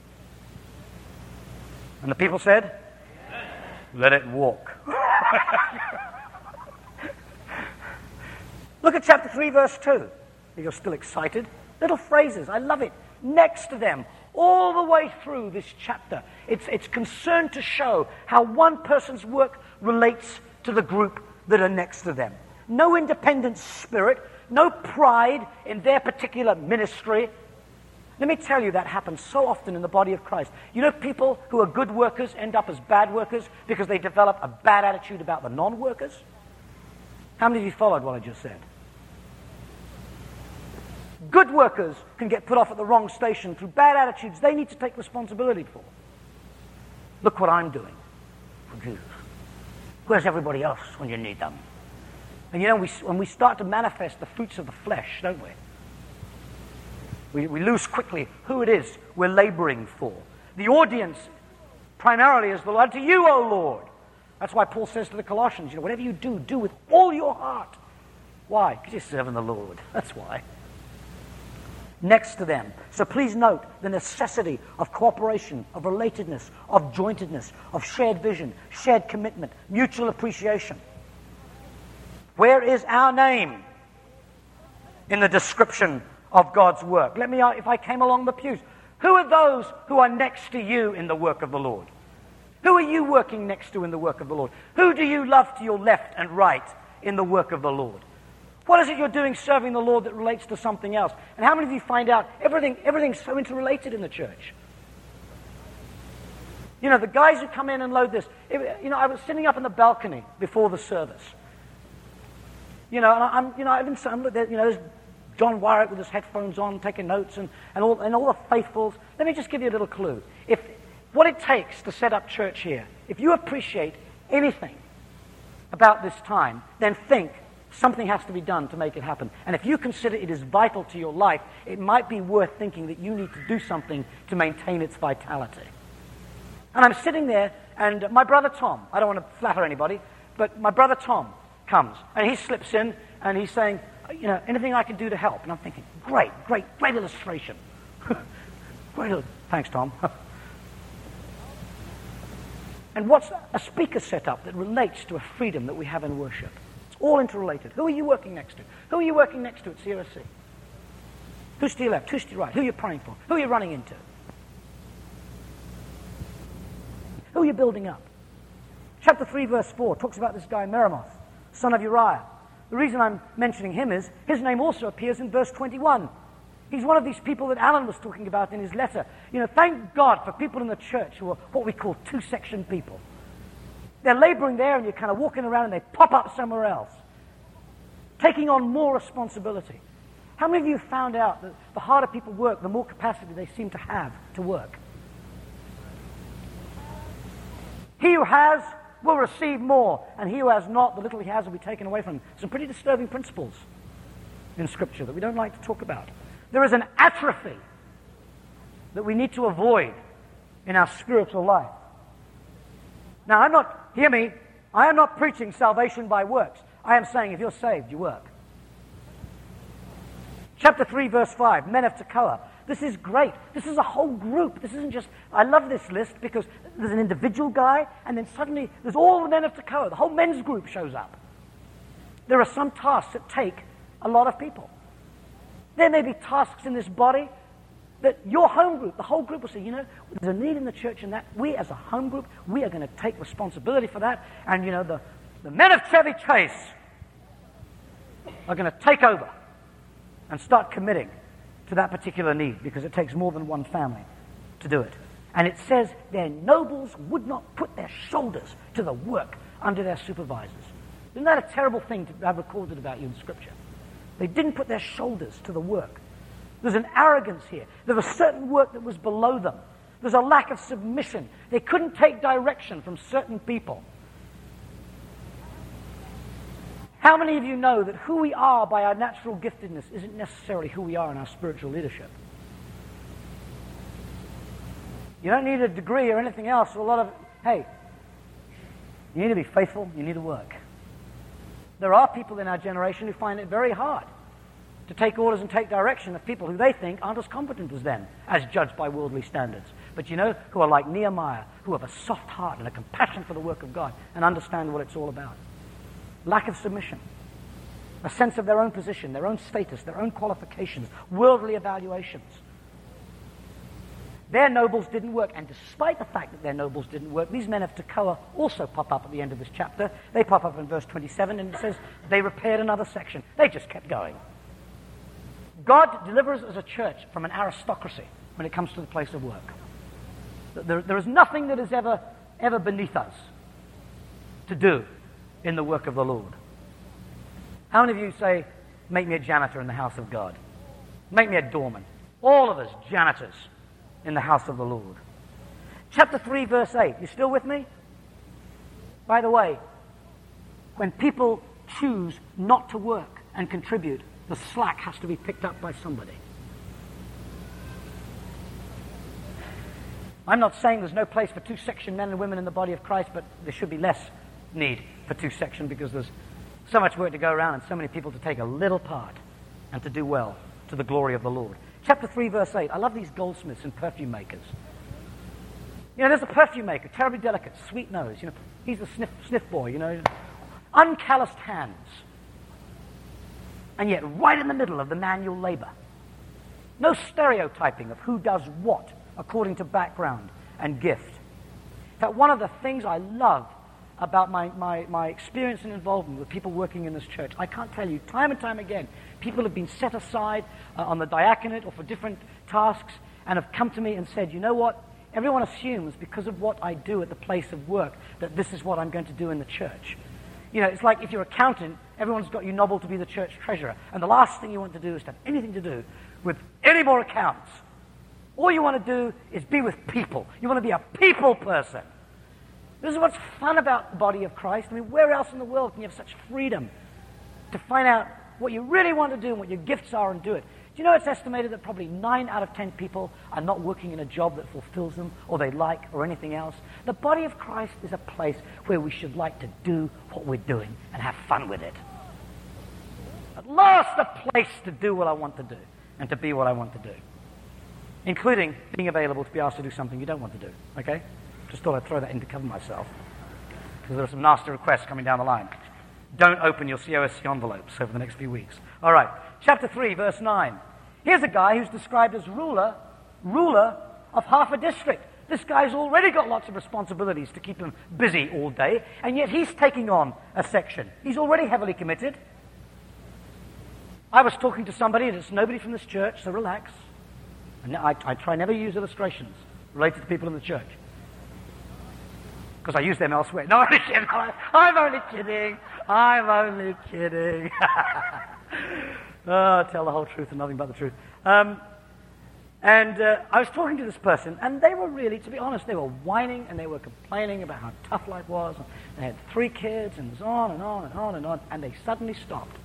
And the people said, let it walk. Look at chapter 3, verse 2. You're still excited. Little phrases. I love it. Next to them, all the way through this chapter, it's concerned to show how one person's work relates to the group that are next to them. No independent spirit, no pride in their particular ministry. Let me tell you, that happens so often in the body of Christ. You know, people who are good workers end up as bad workers because they develop a bad attitude about the non-workers. How many of you followed what I just said? Good workers can get put off at the wrong station through bad attitudes they need to take responsibility for. Look what I'm doing for Jesus. Where's everybody else when you need them? And when we start to manifest the fruits of the flesh, don't we? We lose quickly who it is we're laboring for. The audience primarily is the Lord. To you, O Lord. That's why Paul says to the Colossians, whatever you do, do with all your heart. Why? Because you're serving the Lord. That's why. Next to them. So please note the necessity of cooperation, of relatedness, of jointedness, of shared vision, shared commitment, mutual appreciation. Where is our name in the description of God's work? Let me, if I came along the pews, who are those who are next to you in the work of the Lord? Who are you working next to in the work of the Lord? Who do you love to your left and right in the work of the Lord? What is it you're doing serving the Lord that relates to something else? And how many of you find out everything's so interrelated in the church? The guys who come in and load this. I was sitting up in the balcony before the service. There's John Warwick with his headphones on, taking notes, and all the faithfuls. Let me just give you a little clue. What it takes to set up church here, if you appreciate anything about this time, then think something has to be done to make it happen. And if you consider it is vital to your life, it might be worth thinking that you need to do something to maintain its vitality. And I'm sitting there, and my brother Tom, I don't want to flatter anybody, but my brother Tom comes, and he slips in, and he's saying, anything I can do to help. And I'm thinking, great illustration. Thanks, Tom. And what's a speaker set up that relates to a freedom that we have in worship? It's all interrelated. Who are you working next to? Who are you working next to at CRSC? Who's to your left? Who's to your right? Who are you praying for? Who are you running into? Who are you building up? Chapter 3, verse 4 talks about this guy, Meremoth, son of Uriah. The reason I'm mentioning him is his name also appears in verse 21. He's one of these people that Alan was talking about in his letter. Thank God for people in the church who are what we call two-section people. They're laboring there and you're kind of walking around and they pop up somewhere else, taking on more responsibility. How many of you found out that the harder people work, the more capacity they seem to have to work? He who has will receive more, and he who has not, the little he has will be taken away from him. Some pretty disturbing principles in Scripture that we don't like to talk about. There is an atrophy that we need to avoid in our spiritual life. Now, hear me, I am not preaching salvation by works. I am saying if you're saved, you work. Chapter 3, verse 5, men of Tekoa. This is great. This is a whole group. This isn't just, I love this list because there's an individual guy, and then suddenly there's all the men of Tekoa. The whole men's group shows up. There are some tasks that take a lot of people. There may be tasks in this body that your home group, the whole group will say, you know, there's a need in the church, and that we as a home group, we are going to take responsibility for that. And, you know, the men of Chevy Chase are going to take over and start committing to that particular need, because it takes more than one family to do it. And it says their nobles would not put their shoulders to the work under their supervisors. Isn't that a terrible thing to have recorded about you in Scripture? They didn't put their shoulders to the work. There's an arrogance here. There was certain work that was below them. There's a lack of submission. They couldn't take direction from certain people. How many of you know that who we are by our natural giftedness isn't necessarily who we are in our spiritual leadership? You don't need a degree or anything else. Hey, you need to be faithful, you need to work. There are people in our generation who find it very hard to take orders and take direction of people who they think aren't as competent as them, as judged by worldly standards. But you know, who are like Nehemiah, who have a soft heart and a compassion for the work of God and understand what it's all about. Lack of submission, a sense of their own position, their own status, their own qualifications, worldly evaluations. Their nobles didn't work, and despite the fact that their nobles didn't work, these men of Tekoa also pop up at the end of this chapter. They pop up in verse 27, and it says they repaired another section. They just kept going. God delivers us as a church from an aristocracy when it comes to the place of work. There is nothing that is ever beneath us to do in the work of the Lord. How many of you say, make me a janitor in the house of God? Make me a doorman. All of us janitors in the house of the Lord. Chapter 3, verse 8. You still with me? By the way, when people choose not to work and contribute, the slack has to be picked up by somebody. I'm not saying there's no place for two-section men and women in the body of Christ, but there should be less need for two-section because there's so much work to go around and so many people to take a little part and to do well to the glory of the Lord. Chapter 3, verse 8. I love these goldsmiths and perfume makers. You know, there's a perfume maker, terribly delicate, sweet nose. You know, he's the sniff boy, you know. Uncalloused hands. And yet right in the middle of the manual labor. No stereotyping of who does what according to background and gift. In fact, one of the things I love about my experience and involvement with people working in this church, I can't tell you, time and time again, people have been set aside on the diaconate or for different tasks and have come to me and said, you know what, everyone assumes because of what I do at the place of work that this is what I'm going to do in the church. You know, it's like if you're an accountant, everyone's got you nobbled to be the church treasurer, and the last thing you want to do is to have anything to do with any more accounts. All you want to do is be with people. You want to be a people person. This is what's fun about the body of Christ. I mean, where else in the world can you have such freedom to find out what you really want to do and what your gifts are and do it? Do you know it's estimated that probably 9 out of 10 people are not working in a job that fulfills them or they like or anything else? The body of Christ is a place where we should like to do what we're doing and have fun with it. At last, a place to do what I want to do and to be what I want to do, including being available to be asked to do something you don't want to do, okay? Just thought I'd throw that in to cover myself, because there are some nasty requests coming down the line. Don't open your COSC envelopes over the next few weeks. All right, chapter 3, verse 9. Here's a guy who's described as ruler of half a district. This guy's already got lots of responsibilities to keep him busy all day, and yet he's taking on a section. He's already heavily committed. I was talking to somebody, and it's nobody from this church, so relax. And I try never to use illustrations related to people in the church, because I use them elsewhere. No, I'm only kidding. I'm only kidding. Oh, tell the whole truth and nothing but the truth. And I was talking to this person, and they were really, to be honest, they were whining and they were complaining about how tough life was. They had 3 kids, and it was on and on and on and on, and they suddenly stopped.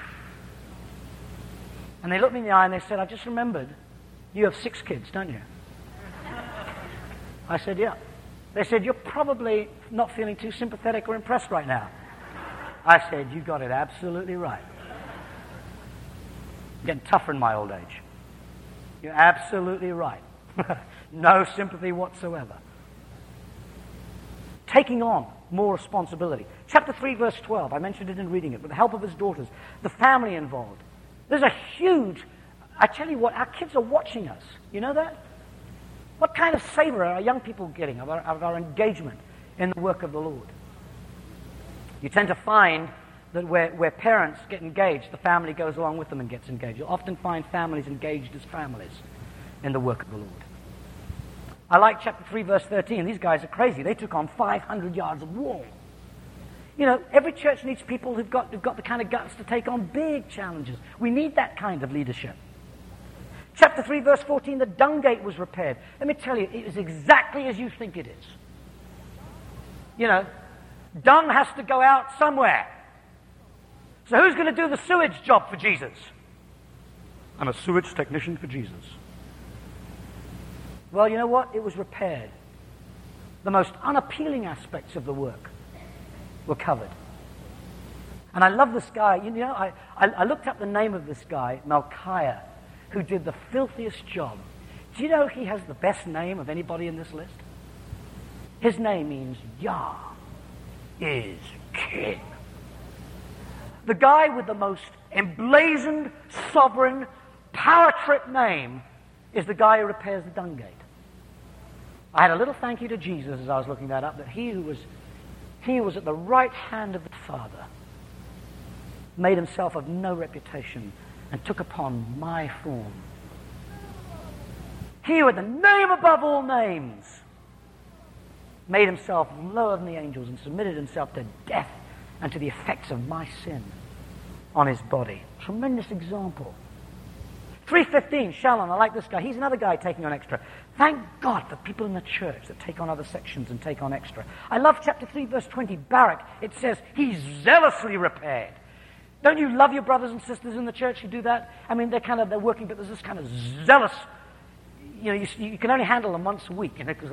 And they looked me in the eye and they said, I just remembered, you have 6 kids, don't you? I said, yeah. They said, you're probably not feeling too sympathetic or impressed right now. I said, you got it absolutely right. I'm getting tougher in my old age. You're absolutely right. No sympathy whatsoever. Taking on more responsibility. Chapter 3, verse 12, I mentioned it in reading it, with the help of his daughters, the family involved. There's a huge, I tell you what, our kids are watching us. You know that? What kind of savor are our young people getting of our engagement in the work of the Lord? You tend to find that where parents get engaged, the family goes along with them and gets engaged. You'll often find families engaged as families in the work of the Lord. I like chapter 3, verse 13. These guys are crazy. They took on 500 yards of wall. You know, every church needs people who've got the kind of guts to take on big challenges. We need that kind of leadership. Chapter 3, verse 14, the dung gate was repaired. Let me tell you, it is exactly as you think it is. You know, dung has to go out somewhere. So who's going to do the sewage job for Jesus? I'm a sewage technician for Jesus. Well, you know what? It was repaired. The most unappealing aspects of the work were covered. And I love this guy. You know, I looked up the name of this guy, Malchiah, who did the filthiest job. Do you know he has the best name of anybody in this list? His name means Yah is King. The guy with the most emblazoned, sovereign, power trip name is the guy who repairs the dung gate. I had a little thank you to Jesus as I was looking that up, that he who was at the right hand of the Father made himself of no reputation and took upon my form. He who had the name above all names made himself lower than the angels and submitted himself to death and to the effects of my sin on his body. Tremendous example. 3:15, Shalom, I like this guy. He's another guy taking on extra. Thank God for people in the church that take on other sections and take on extra. I love chapter 3, verse 20, Barak. It says, he zealously repaired. Don't you love your brothers and sisters in the church who do that? I mean, they're working, but there's this kind of zealous, you know, you can only handle them once a week, you know, because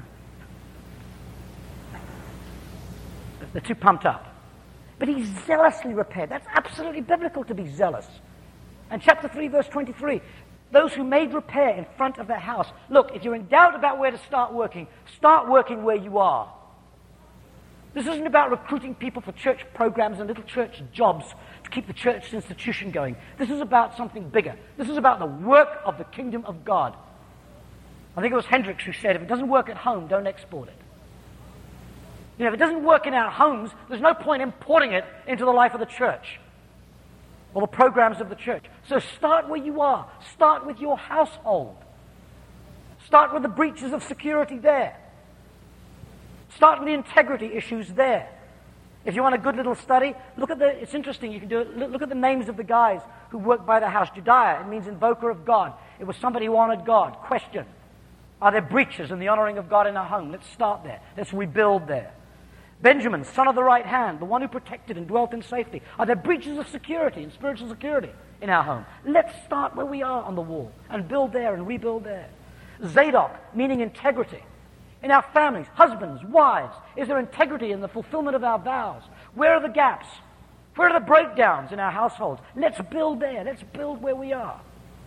they're too pumped up. But he zealously repaired. That's absolutely biblical to be zealous. And chapter 3, verse 23, those who made repair in front of their house. Look, if you're in doubt about where to start working where you are. This isn't about recruiting people for church programs and little church jobs to keep the church institution going. This is about something bigger. This is about the work of the kingdom of God. I think it was Hendricks who said, if it doesn't work at home, don't export it. You know, if it doesn't work in our homes, there's no point importing it into the life of the church or the programs of the church. So start where you are. Start with your household. Start with the breaches of security there. Start with the integrity issues there. If you want a good little study, it's interesting, you can do it, look at the names of the guys who worked by the house. Jediah, it means invoker of God. It was somebody who honored God. Question, are there breaches in the honoring of God in our home? Let's start there. Let's rebuild there. Benjamin, son of the right hand, the one who protected and dwelt in safety. Are there breaches of security and spiritual security in our home? Let's start where we are on the wall and build there and rebuild there. Zadok, meaning integrity. In our families, husbands, wives, is there integrity in the fulfillment of our vows? Where are the gaps? Where are the breakdowns in our households? Let's build there. Let's build where we are.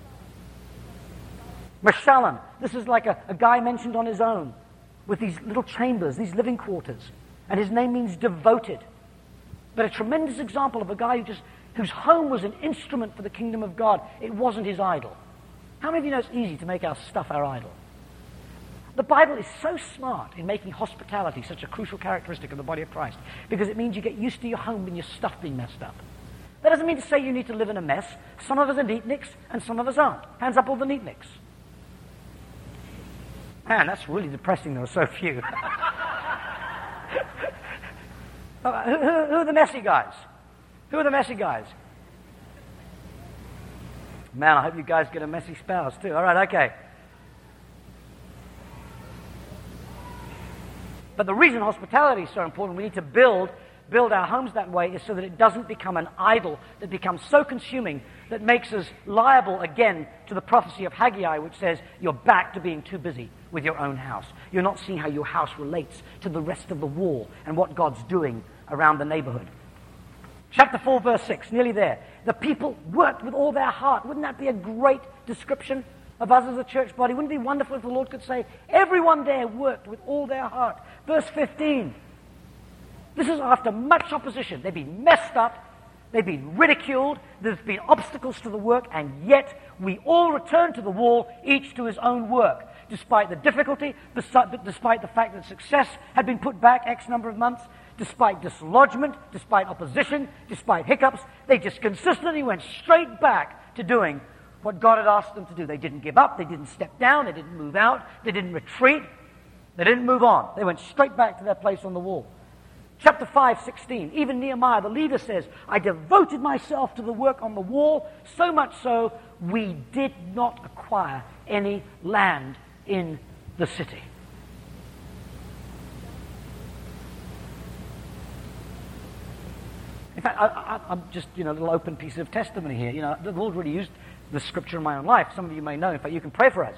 Meshullam, this is like a guy mentioned on his own with these little chambers, these living quarters. And his name means devoted. But a tremendous example of a guy whose home was an instrument for the kingdom of God. It wasn't his idol. How many of you know it's easy to make our stuff our idol? The Bible is so smart in making hospitality such a crucial characteristic of the body of Christ because it means you get used to your home and your stuff being messed up. That doesn't mean to say you need to live in a mess. Some of us are neatniks and some of us aren't. Hands up all the neatniks. Man, that's really depressing. There are so few. Who are the messy guys? Who are the messy guys? Man, I hope you guys get a messy spouse too. All right, okay. But the reason hospitality is so important, we need to build our homes that way, is so that it doesn't become an idol that becomes so consuming that makes us liable again to the prophecy of Haggai, which says you're back to being too busy with your own house. You're not seeing how your house relates to the rest of the wall and what God's doing around the neighborhood. Chapter 4, verse 6, nearly there. The people worked with all their heart. Wouldn't that be a great description of us as a church body? Wouldn't it be wonderful if the Lord could say, everyone there worked with all their heart? Verse 15. This is after much opposition. They've been messed up. They've been ridiculed. There's been obstacles to the work, and yet we all return to the wall, each to his own work. Despite the difficulty, despite the fact that success had been put back X number of months, despite dislodgement, despite opposition, despite hiccups, they just consistently went straight back to doing what God had asked them to do. They didn't give up. They didn't step down. They didn't move out. They didn't retreat. They didn't move on. They went straight back to their place on the wall. Chapter 5:16, even Nehemiah, the leader, says, I devoted myself to the work on the wall, so much so we did not acquire any land in the city. In fact, I'm just, a little open piece of testimony here. The Lord really used the scripture in my own life. Some of you may know. In fact, you can pray for us.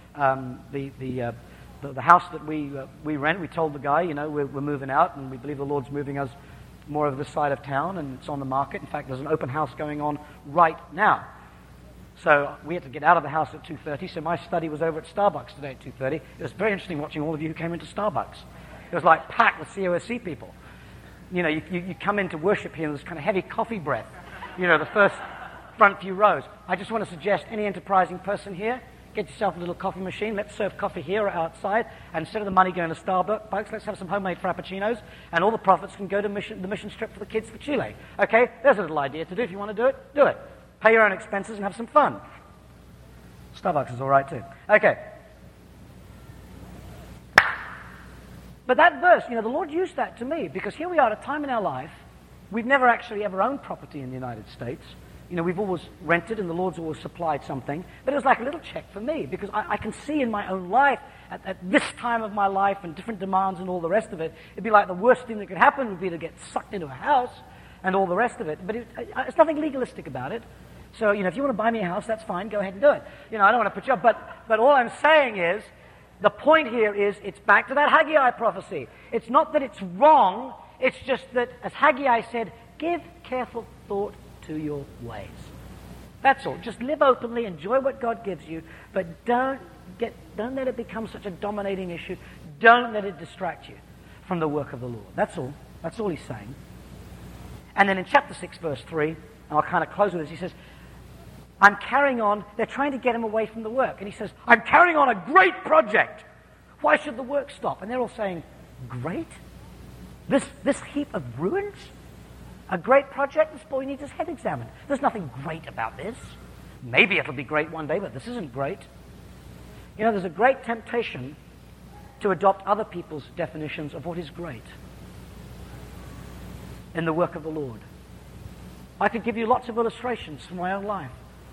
The house that we rent, we told the guy, we're moving out, and we believe the Lord's moving us more over this side of town, and it's on the market. In fact, there's an open house going on right now. So we had to get out of the house at 2:30, so my study was over at Starbucks today at 2:30. It was very interesting watching all of you who came into Starbucks. It was like packed with COSC people. You come in to worship here, and there's kind of heavy coffee breath, the first front few rows. I just want to suggest any enterprising person here, get yourself a little coffee machine. Let's serve coffee here or outside. And instead of the money going to Starbucks, let's have some homemade frappuccinos. And all the profits can go to the mission trip for the kids for Chile. Okay? There's a little idea to do. If you want to do it, do it. Pay your own expenses and have some fun. Starbucks is all right too. Okay. But that verse, the Lord used that to me, because here we are at a time in our life, we've never actually ever owned property in the United States. We've always rented, and the Lord's always supplied something. But it was like a little check for me, because I can see in my own life, at this time of my life and different demands and all the rest of it, it'd be like the worst thing that could happen would be to get sucked into a house and all the rest of it. But it's nothing legalistic about it. So, if you want to buy me a house, that's fine. Go ahead and do it. I don't want to put you up. But all I'm saying is, the point here is, it's back to that Haggai prophecy. It's not that it's wrong. It's just that, as Haggai said, give careful thought to your ways. That's all. Just live openly, enjoy what God gives you, but don't let it become such a dominating issue. Don't let it distract you from the work of the Lord. That's all. That's all he's saying. And then in chapter 6, verse 3, and I'll kind of close with this, he says, I'm carrying on. They're trying to get him away from the work. And he says, I'm carrying on a great project. Why should the work stop? And they're all saying, great? This heap of ruins? A great project? This boy needs his head examined. There's nothing great about this. Maybe it'll be great one day, but this isn't great. There's a great temptation to adopt other people's definitions of what is great in the work of the Lord. I could give you lots of illustrations from my own life.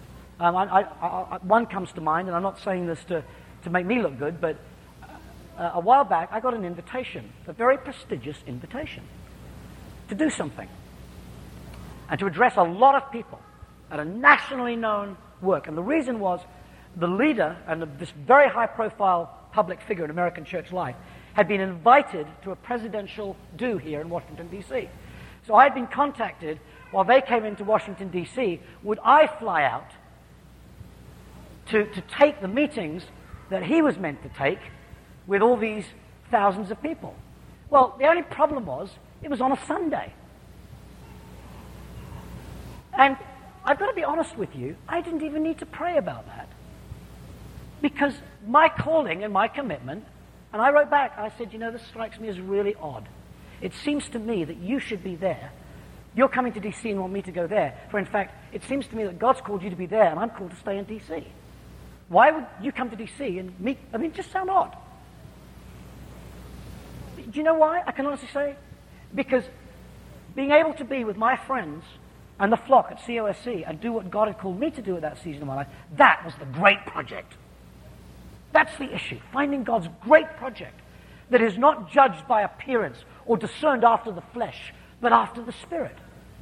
One comes to mind, and I'm not saying this to make me look good, but a while back I got an invitation, a very prestigious invitation, to do something and to address a lot of people at a nationally known work. And the reason was the leader and this very high-profile public figure in American church life had been invited to a presidential do here in Washington, D.C. So I had been contacted while they came into Washington, D.C., would I fly out to take the meetings that he was meant to take with all these thousands of people. Well, the only problem was, it was on a Sunday. And I've got to be honest with you, I didn't even need to pray about that. Because my calling and my commitment, and I wrote back, I said, this strikes me as really odd. It seems to me that you should be there. You're coming to D.C. and want me to go there. For in fact, it seems to me that God's called you to be there, and I'm called to stay in D.C. Why would you come to D.C. and meet? It just sounds odd. Do you know why? I can honestly say, because being able to be with my friends and the flock at COSC and do what God had called me to do at that season of my life, that was the great project. That's the issue, finding God's great project. that is not judged by appearance or discerned after the flesh, but after the Spirit.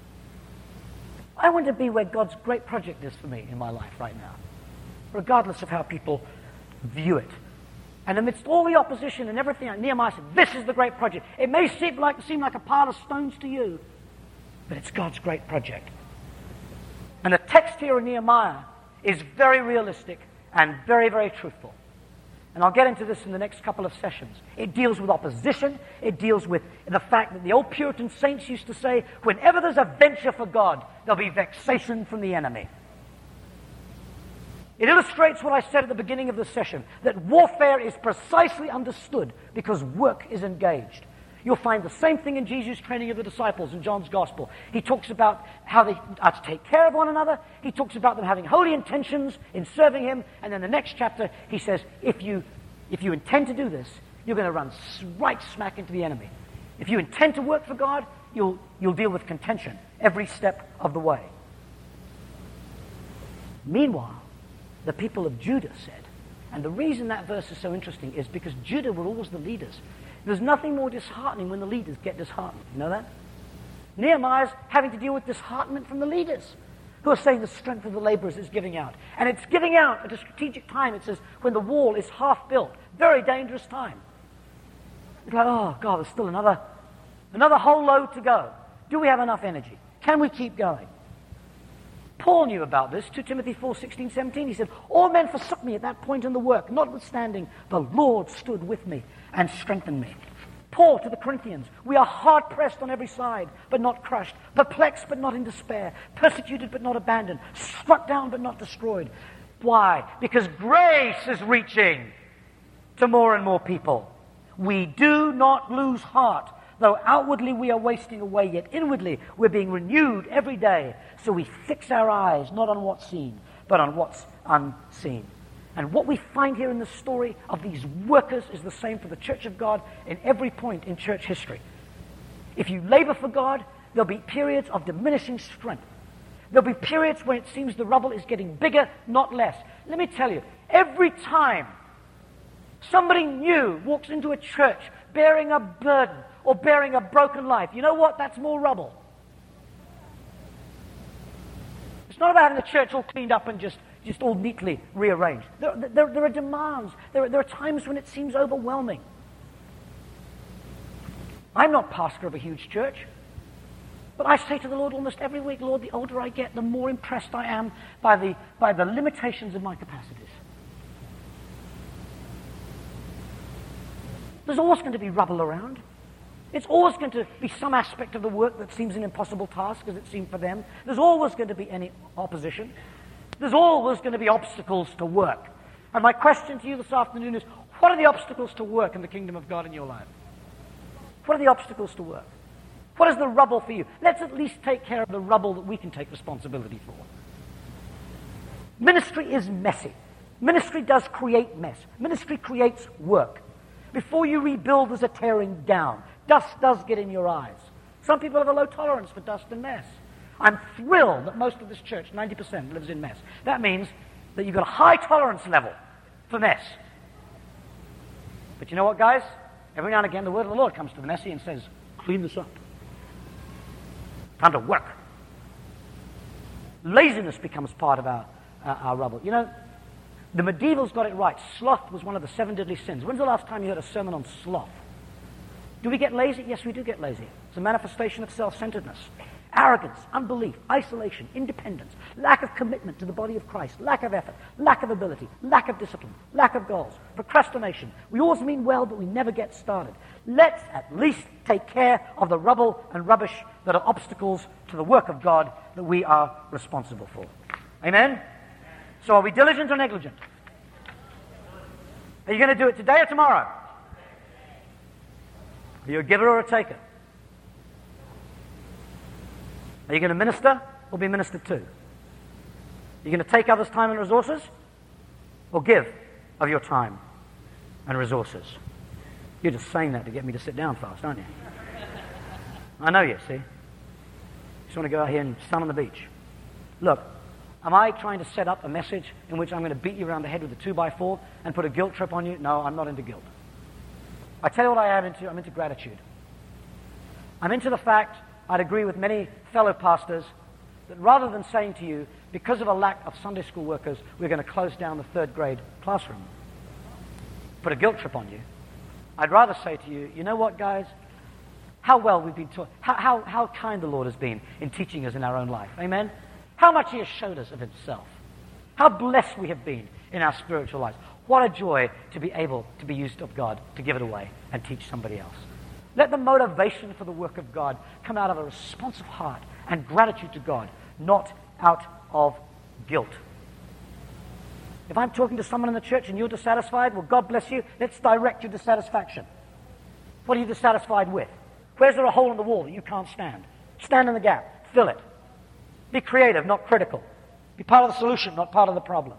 I want to be where God's great project is for me in my life right now, regardless of how people view it. And amidst all the opposition and everything, Nehemiah said, this is the great project. It may seem like a pile of stones to you, but it's God's great project. And the text here in Nehemiah is very realistic and very, very truthful. And I'll get into this in the next couple of sessions. It deals with opposition. It deals with the fact that the old Puritan saints used to say, whenever there's a venture for God, there'll be vexation from the enemy. It illustrates what I said at the beginning of the session, that warfare is precisely understood because work is engaged. You'll find the same thing in Jesus' training of the disciples in John's Gospel. He talks about how they are to take care of one another. He talks about them having holy intentions in serving him. And then the next chapter, he says, if you intend to do this, you're going to run right smack into the enemy. If you intend to work for God, you'll deal with contention every step of the way. Meanwhile, the people of Judah said, and the reason that verse is so interesting is because Judah were always the leaders. There's nothing more disheartening when the leaders get disheartened. You know that? Nehemiah's having to deal with disheartenment from the leaders who are saying the strength of the laborers is giving out. And it's giving out at a strategic time. It says when the wall is half built. Very dangerous time. It's like, oh, God, there's still another whole load to go. Do we have enough energy? Can we keep going? Paul knew about this, 2 Timothy 4:16-17. He said, all men forsook me at that point in the work. Notwithstanding, the Lord stood with me and strengthened me. Paul to the Corinthians, we are hard-pressed on every side, but not crushed, perplexed, but not in despair, persecuted, but not abandoned, struck down, but not destroyed. Why? Because grace is reaching to more and more people. We do not lose heart. Though outwardly we are wasting away, yet inwardly we're being renewed every day. So we fix our eyes not on what's seen, but on what's unseen. And what we find here in the story of these workers is the same for the Church of God in every point in church history. If you labor for God, there'll be periods of diminishing strength. There'll be periods when it seems the rubble is getting bigger, not less. Let me tell you, every time somebody new walks into a church bearing a burden or bearing a broken life, you know what? That's more rubble. It's not about having the church all cleaned up and just all neatly rearranged. There are demands. There are times when it seems overwhelming. I'm not pastor of a huge church, but I say to the Lord almost every week, Lord, the older I get, the more impressed I am by the limitations of my capacities. There's always going to be rubble around. It's always going to be some aspect of the work that seems an impossible task, as it seemed for them. There's always going to be any opposition. There's always going to be obstacles to work. And my question to you this afternoon is, what are the obstacles to work in the kingdom of God in your life? What are the obstacles to work? What is the rubble for you? Let's at least take care of the rubble that we can take responsibility for. Ministry is messy. Ministry does create mess. Ministry creates work. Before you rebuild, there's a tearing down. Dust does get in your eyes. Some people have a low tolerance for dust and mess. I'm thrilled that most of this church, 90%, lives in mess. That means that you've got a high tolerance level for mess. But you know what, guys? Every now and again, the word of the Lord comes to the messy and says, clean this up. Time to work. Laziness becomes part of our rubble. You know, the medievals got it right. Sloth was one of the 7 deadly sins. When's the last time you heard a sermon on sloth? Do we get lazy? Yes, we do get lazy. It's a manifestation of self-centeredness. Arrogance, unbelief, isolation, independence, lack of commitment to the body of Christ, lack of effort, lack of ability, lack of discipline, lack of goals, procrastination. We always mean well, but we never get started. Let's at least take care of the rubble and rubbish that are obstacles to the work of God that we are responsible for. Amen? So are we diligent or negligent? Are you going to do it today or tomorrow? Are you a giver or a taker? Are you going to minister or be ministered to? Are you going to take others' time and resources or give of your time and resources? You're just saying that to get me to sit down fast, aren't you? I know you, see. You just want to go out here and sun on the beach. Look, am I trying to set up a message in which I'm going to beat you around the head with a 2x4 and put a guilt trip on you? No, I'm not into guilt. I tell you what I am into. I'm into gratitude. I'm into the fact, I'd agree with many fellow pastors, that rather than saying to you, because of a lack of Sunday school workers, we're going to close down the third grade classroom, put a guilt trip on you, I'd rather say to you, you know what, guys? How well we've been taught, how kind the Lord has been in teaching us in our own life. Amen? How much He has showed us of Himself. How blessed we have been in our spiritual lives. What a joy to be able to be used of God, to give it away and teach somebody else. Let the motivation for the work of God come out of a responsive heart and gratitude to God, not out of guilt. If I'm talking to someone in the church and you're dissatisfied, well, God bless you, let's direct your dissatisfaction. What are you dissatisfied with? Where's there a hole in the wall that you can't stand? Stand in the gap. Fill it. Be creative, not critical. Be part of the solution, not part of the problem.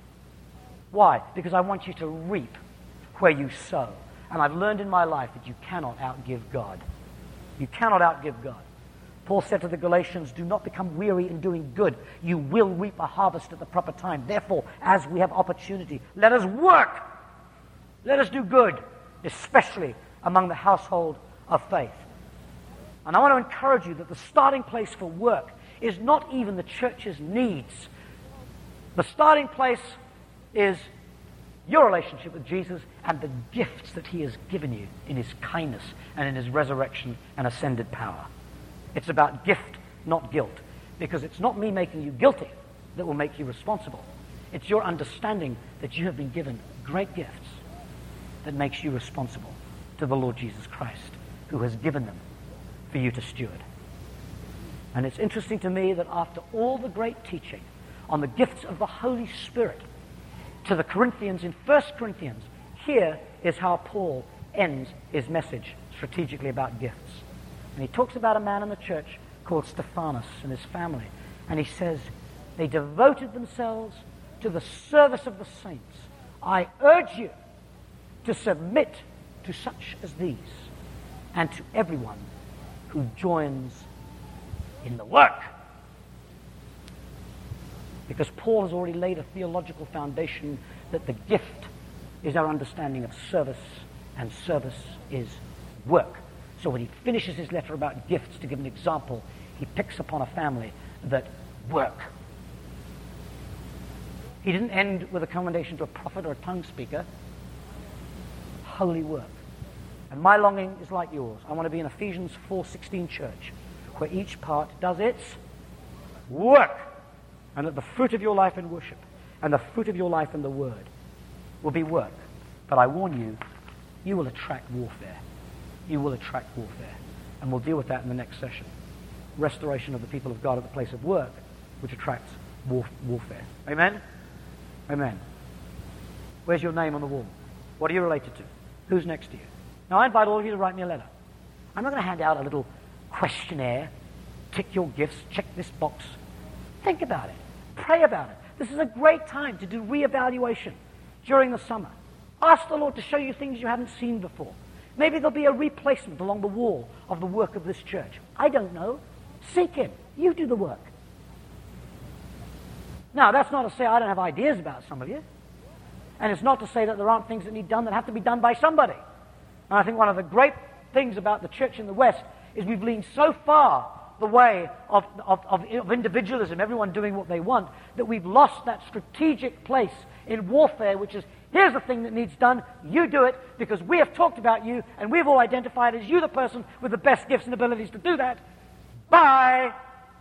Why? Because I want you to reap where you sow. And I've learned in my life that you cannot outgive God. You cannot outgive God. Paul said to the Galatians, do not become weary in doing good. You will reap a harvest at the proper time. Therefore, as we have opportunity, let us work. Let us do good, especially among the household of faith. And I want to encourage you that the starting place for work is not even the church's needs. The starting place is your relationship with Jesus and the gifts that He has given you in His kindness and in His resurrection and ascended power. It's about gift, not guilt. Because it's not me making you guilty that will make you responsible. It's your understanding that you have been given great gifts that makes you responsible to the Lord Jesus Christ, who has given them for you to steward. And it's interesting to me that after all the great teaching on the gifts of the Holy Spirit to the Corinthians in 1 Corinthians, here is how Paul ends his message strategically about gifts. And he talks about a man in the church called Stephanas and his family. And he says, they devoted themselves to the service of the saints. I urge you to submit to such as these and to everyone who joins in the work. Because Paul has already laid a theological foundation that the gift is our understanding of service, and service is work. So when he finishes his letter about gifts, to give an example, he picks upon a family that work. He didn't end with a commendation to a prophet or a tongue speaker. Holy work. And my longing is like yours. I want to be an Ephesians 4:16 church where each part does its work. And that the fruit of your life in worship and the fruit of your life in the Word will be work. But I warn you, you will attract warfare. You will attract warfare. And we'll deal with that in the next session. Restoration of the people of God at the place of work, which attracts warfare. Amen? Amen. Where's your name on the wall? What are you related to? Who's next to you? Now, I invite all of you to write me a letter. I'm not going to hand out a little questionnaire. Tick your gifts. Check this box. Think about it. Pray about it. This is a great time to do reevaluation during the summer. Ask the Lord to show you things you haven't seen before. Maybe there'll be a replacement along the wall of the work of this church. I don't know. Seek Him. You do the work. Now, that's not to say I don't have ideas about some of you. And it's not to say that there aren't things that need done that have to be done by somebody. And I think one of the great things about the church in the West is we've leaned so far the way of individualism, everyone doing what they want, that we've lost that strategic place in warfare, which is, here's the thing that needs done, you do it, because we have talked about you, and we've all identified as you the person with the best gifts and abilities to do that. Bye!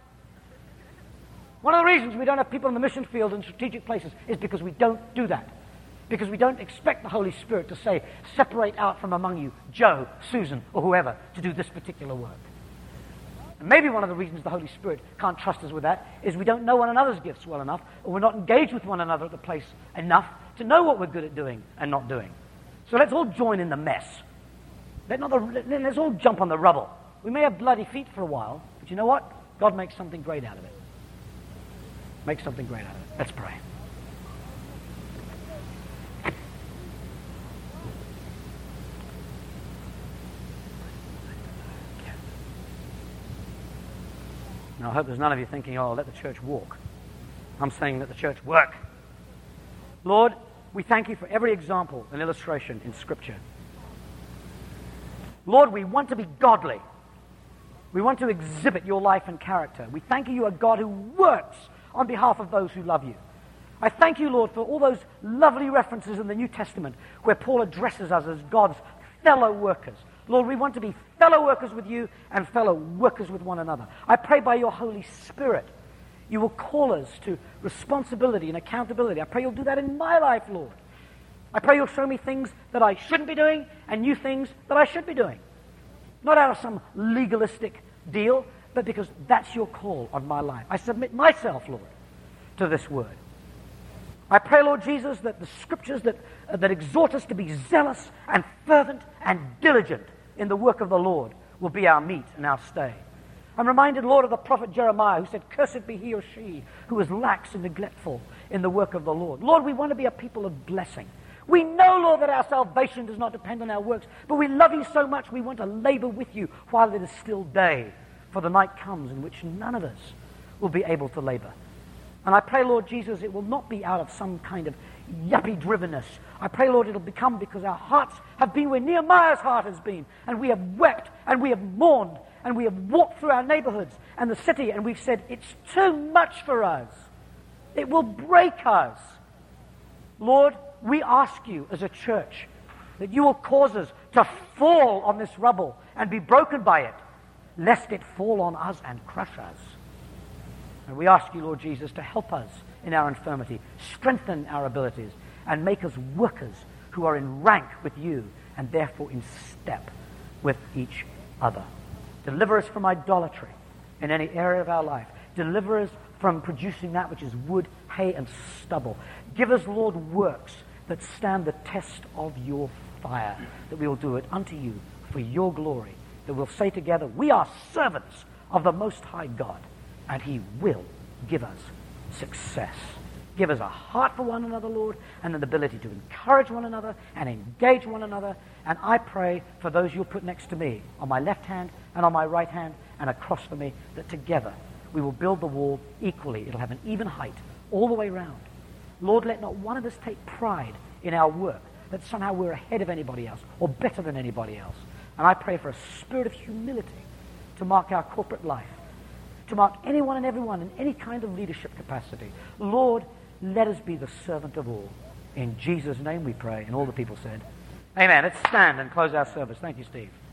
One of the reasons we don't have people in the mission field in strategic places is because we don't do that. Because we don't expect the Holy Spirit to say, separate out from among you Joe, Susan, or whoever to do this particular work. And maybe one of the reasons the Holy Spirit can't trust us with that is we don't know one another's gifts well enough, or we're not engaged with one another at the place enough to know what we're good at doing and not doing. So let's all join in the mess. Let's all jump on the rubble. We may have bloody feet for a while, but you know what? God makes something great out of it. Make something great out of it. Let's pray. Now, I hope there's none of you thinking, oh, let the church walk. I'm saying let the church work. Lord, we thank you for every example and illustration in Scripture Lord, we want to be godly. We want to exhibit your life and character. We thank you are a God who works on behalf of those who love you. I thank you, Lord, for all those lovely references in the New Testament where Paul addresses us as God's fellow workers. Lord, we want to be fellow workers with you and fellow workers with one another. I pray by your Holy Spirit, you will call us to responsibility and accountability. I pray you'll do that in my life, Lord. I pray you'll show me things that I shouldn't be doing and new things that I should be doing. Not out of some legalistic deal, but because that's your call on my life. I submit myself, Lord, to this word. I pray, Lord Jesus, that the scriptures that exhort us to be zealous and fervent and diligent in the work of the Lord will be our meat and our stay. I'm reminded, Lord, of the prophet Jeremiah, who said, "Cursed be he or she who is lax and neglectful in the work of the Lord." Lord, we want to be a people of blessing. We know, Lord, that our salvation does not depend on our works, but we love you so much we want to labor with you while it is still day, for the night comes in which none of us will be able to labor. And I pray, Lord Jesus, it will not be out of some kind of yuppie drivenness. I pray, Lord, it'll become because our hearts have been where Nehemiah's heart has been, and we have wept, and we have mourned, and we have walked through our neighborhoods and the city, and we've said, it's too much for us. It will break us. Lord, we ask you as a church that you will cause us to fall on this rubble and be broken by it, lest it fall on us and crush us. And we ask you, Lord Jesus, to help us in our infirmity, strengthen our abilities, and make us workers who are in rank with you and therefore in step with each other. Deliver us from idolatry in any area of our life. Deliver us from producing that which is wood, hay, and stubble. Give us, Lord, works that stand the test of your fire, that we will do it unto you for your glory, that we'll say together, we are servants of the Most High God, and he will give us success. Give us a heart for one another, Lord, and an ability to encourage one another and engage one another. And I pray for those you'll put next to me, on my left hand and on my right hand and across from me, that together we will build the wall equally. It'll have an even height all the way round. Lord, let not one of us take pride in our work, that somehow we're ahead of anybody else or better than anybody else. And I pray for a spirit of humility to mark our corporate life, to mark anyone and everyone in any kind of leadership capacity. Lord, let us be the servant of all. In Jesus' name we pray. And all the people said, amen. Let's stand and close our service. Thank you, Steve.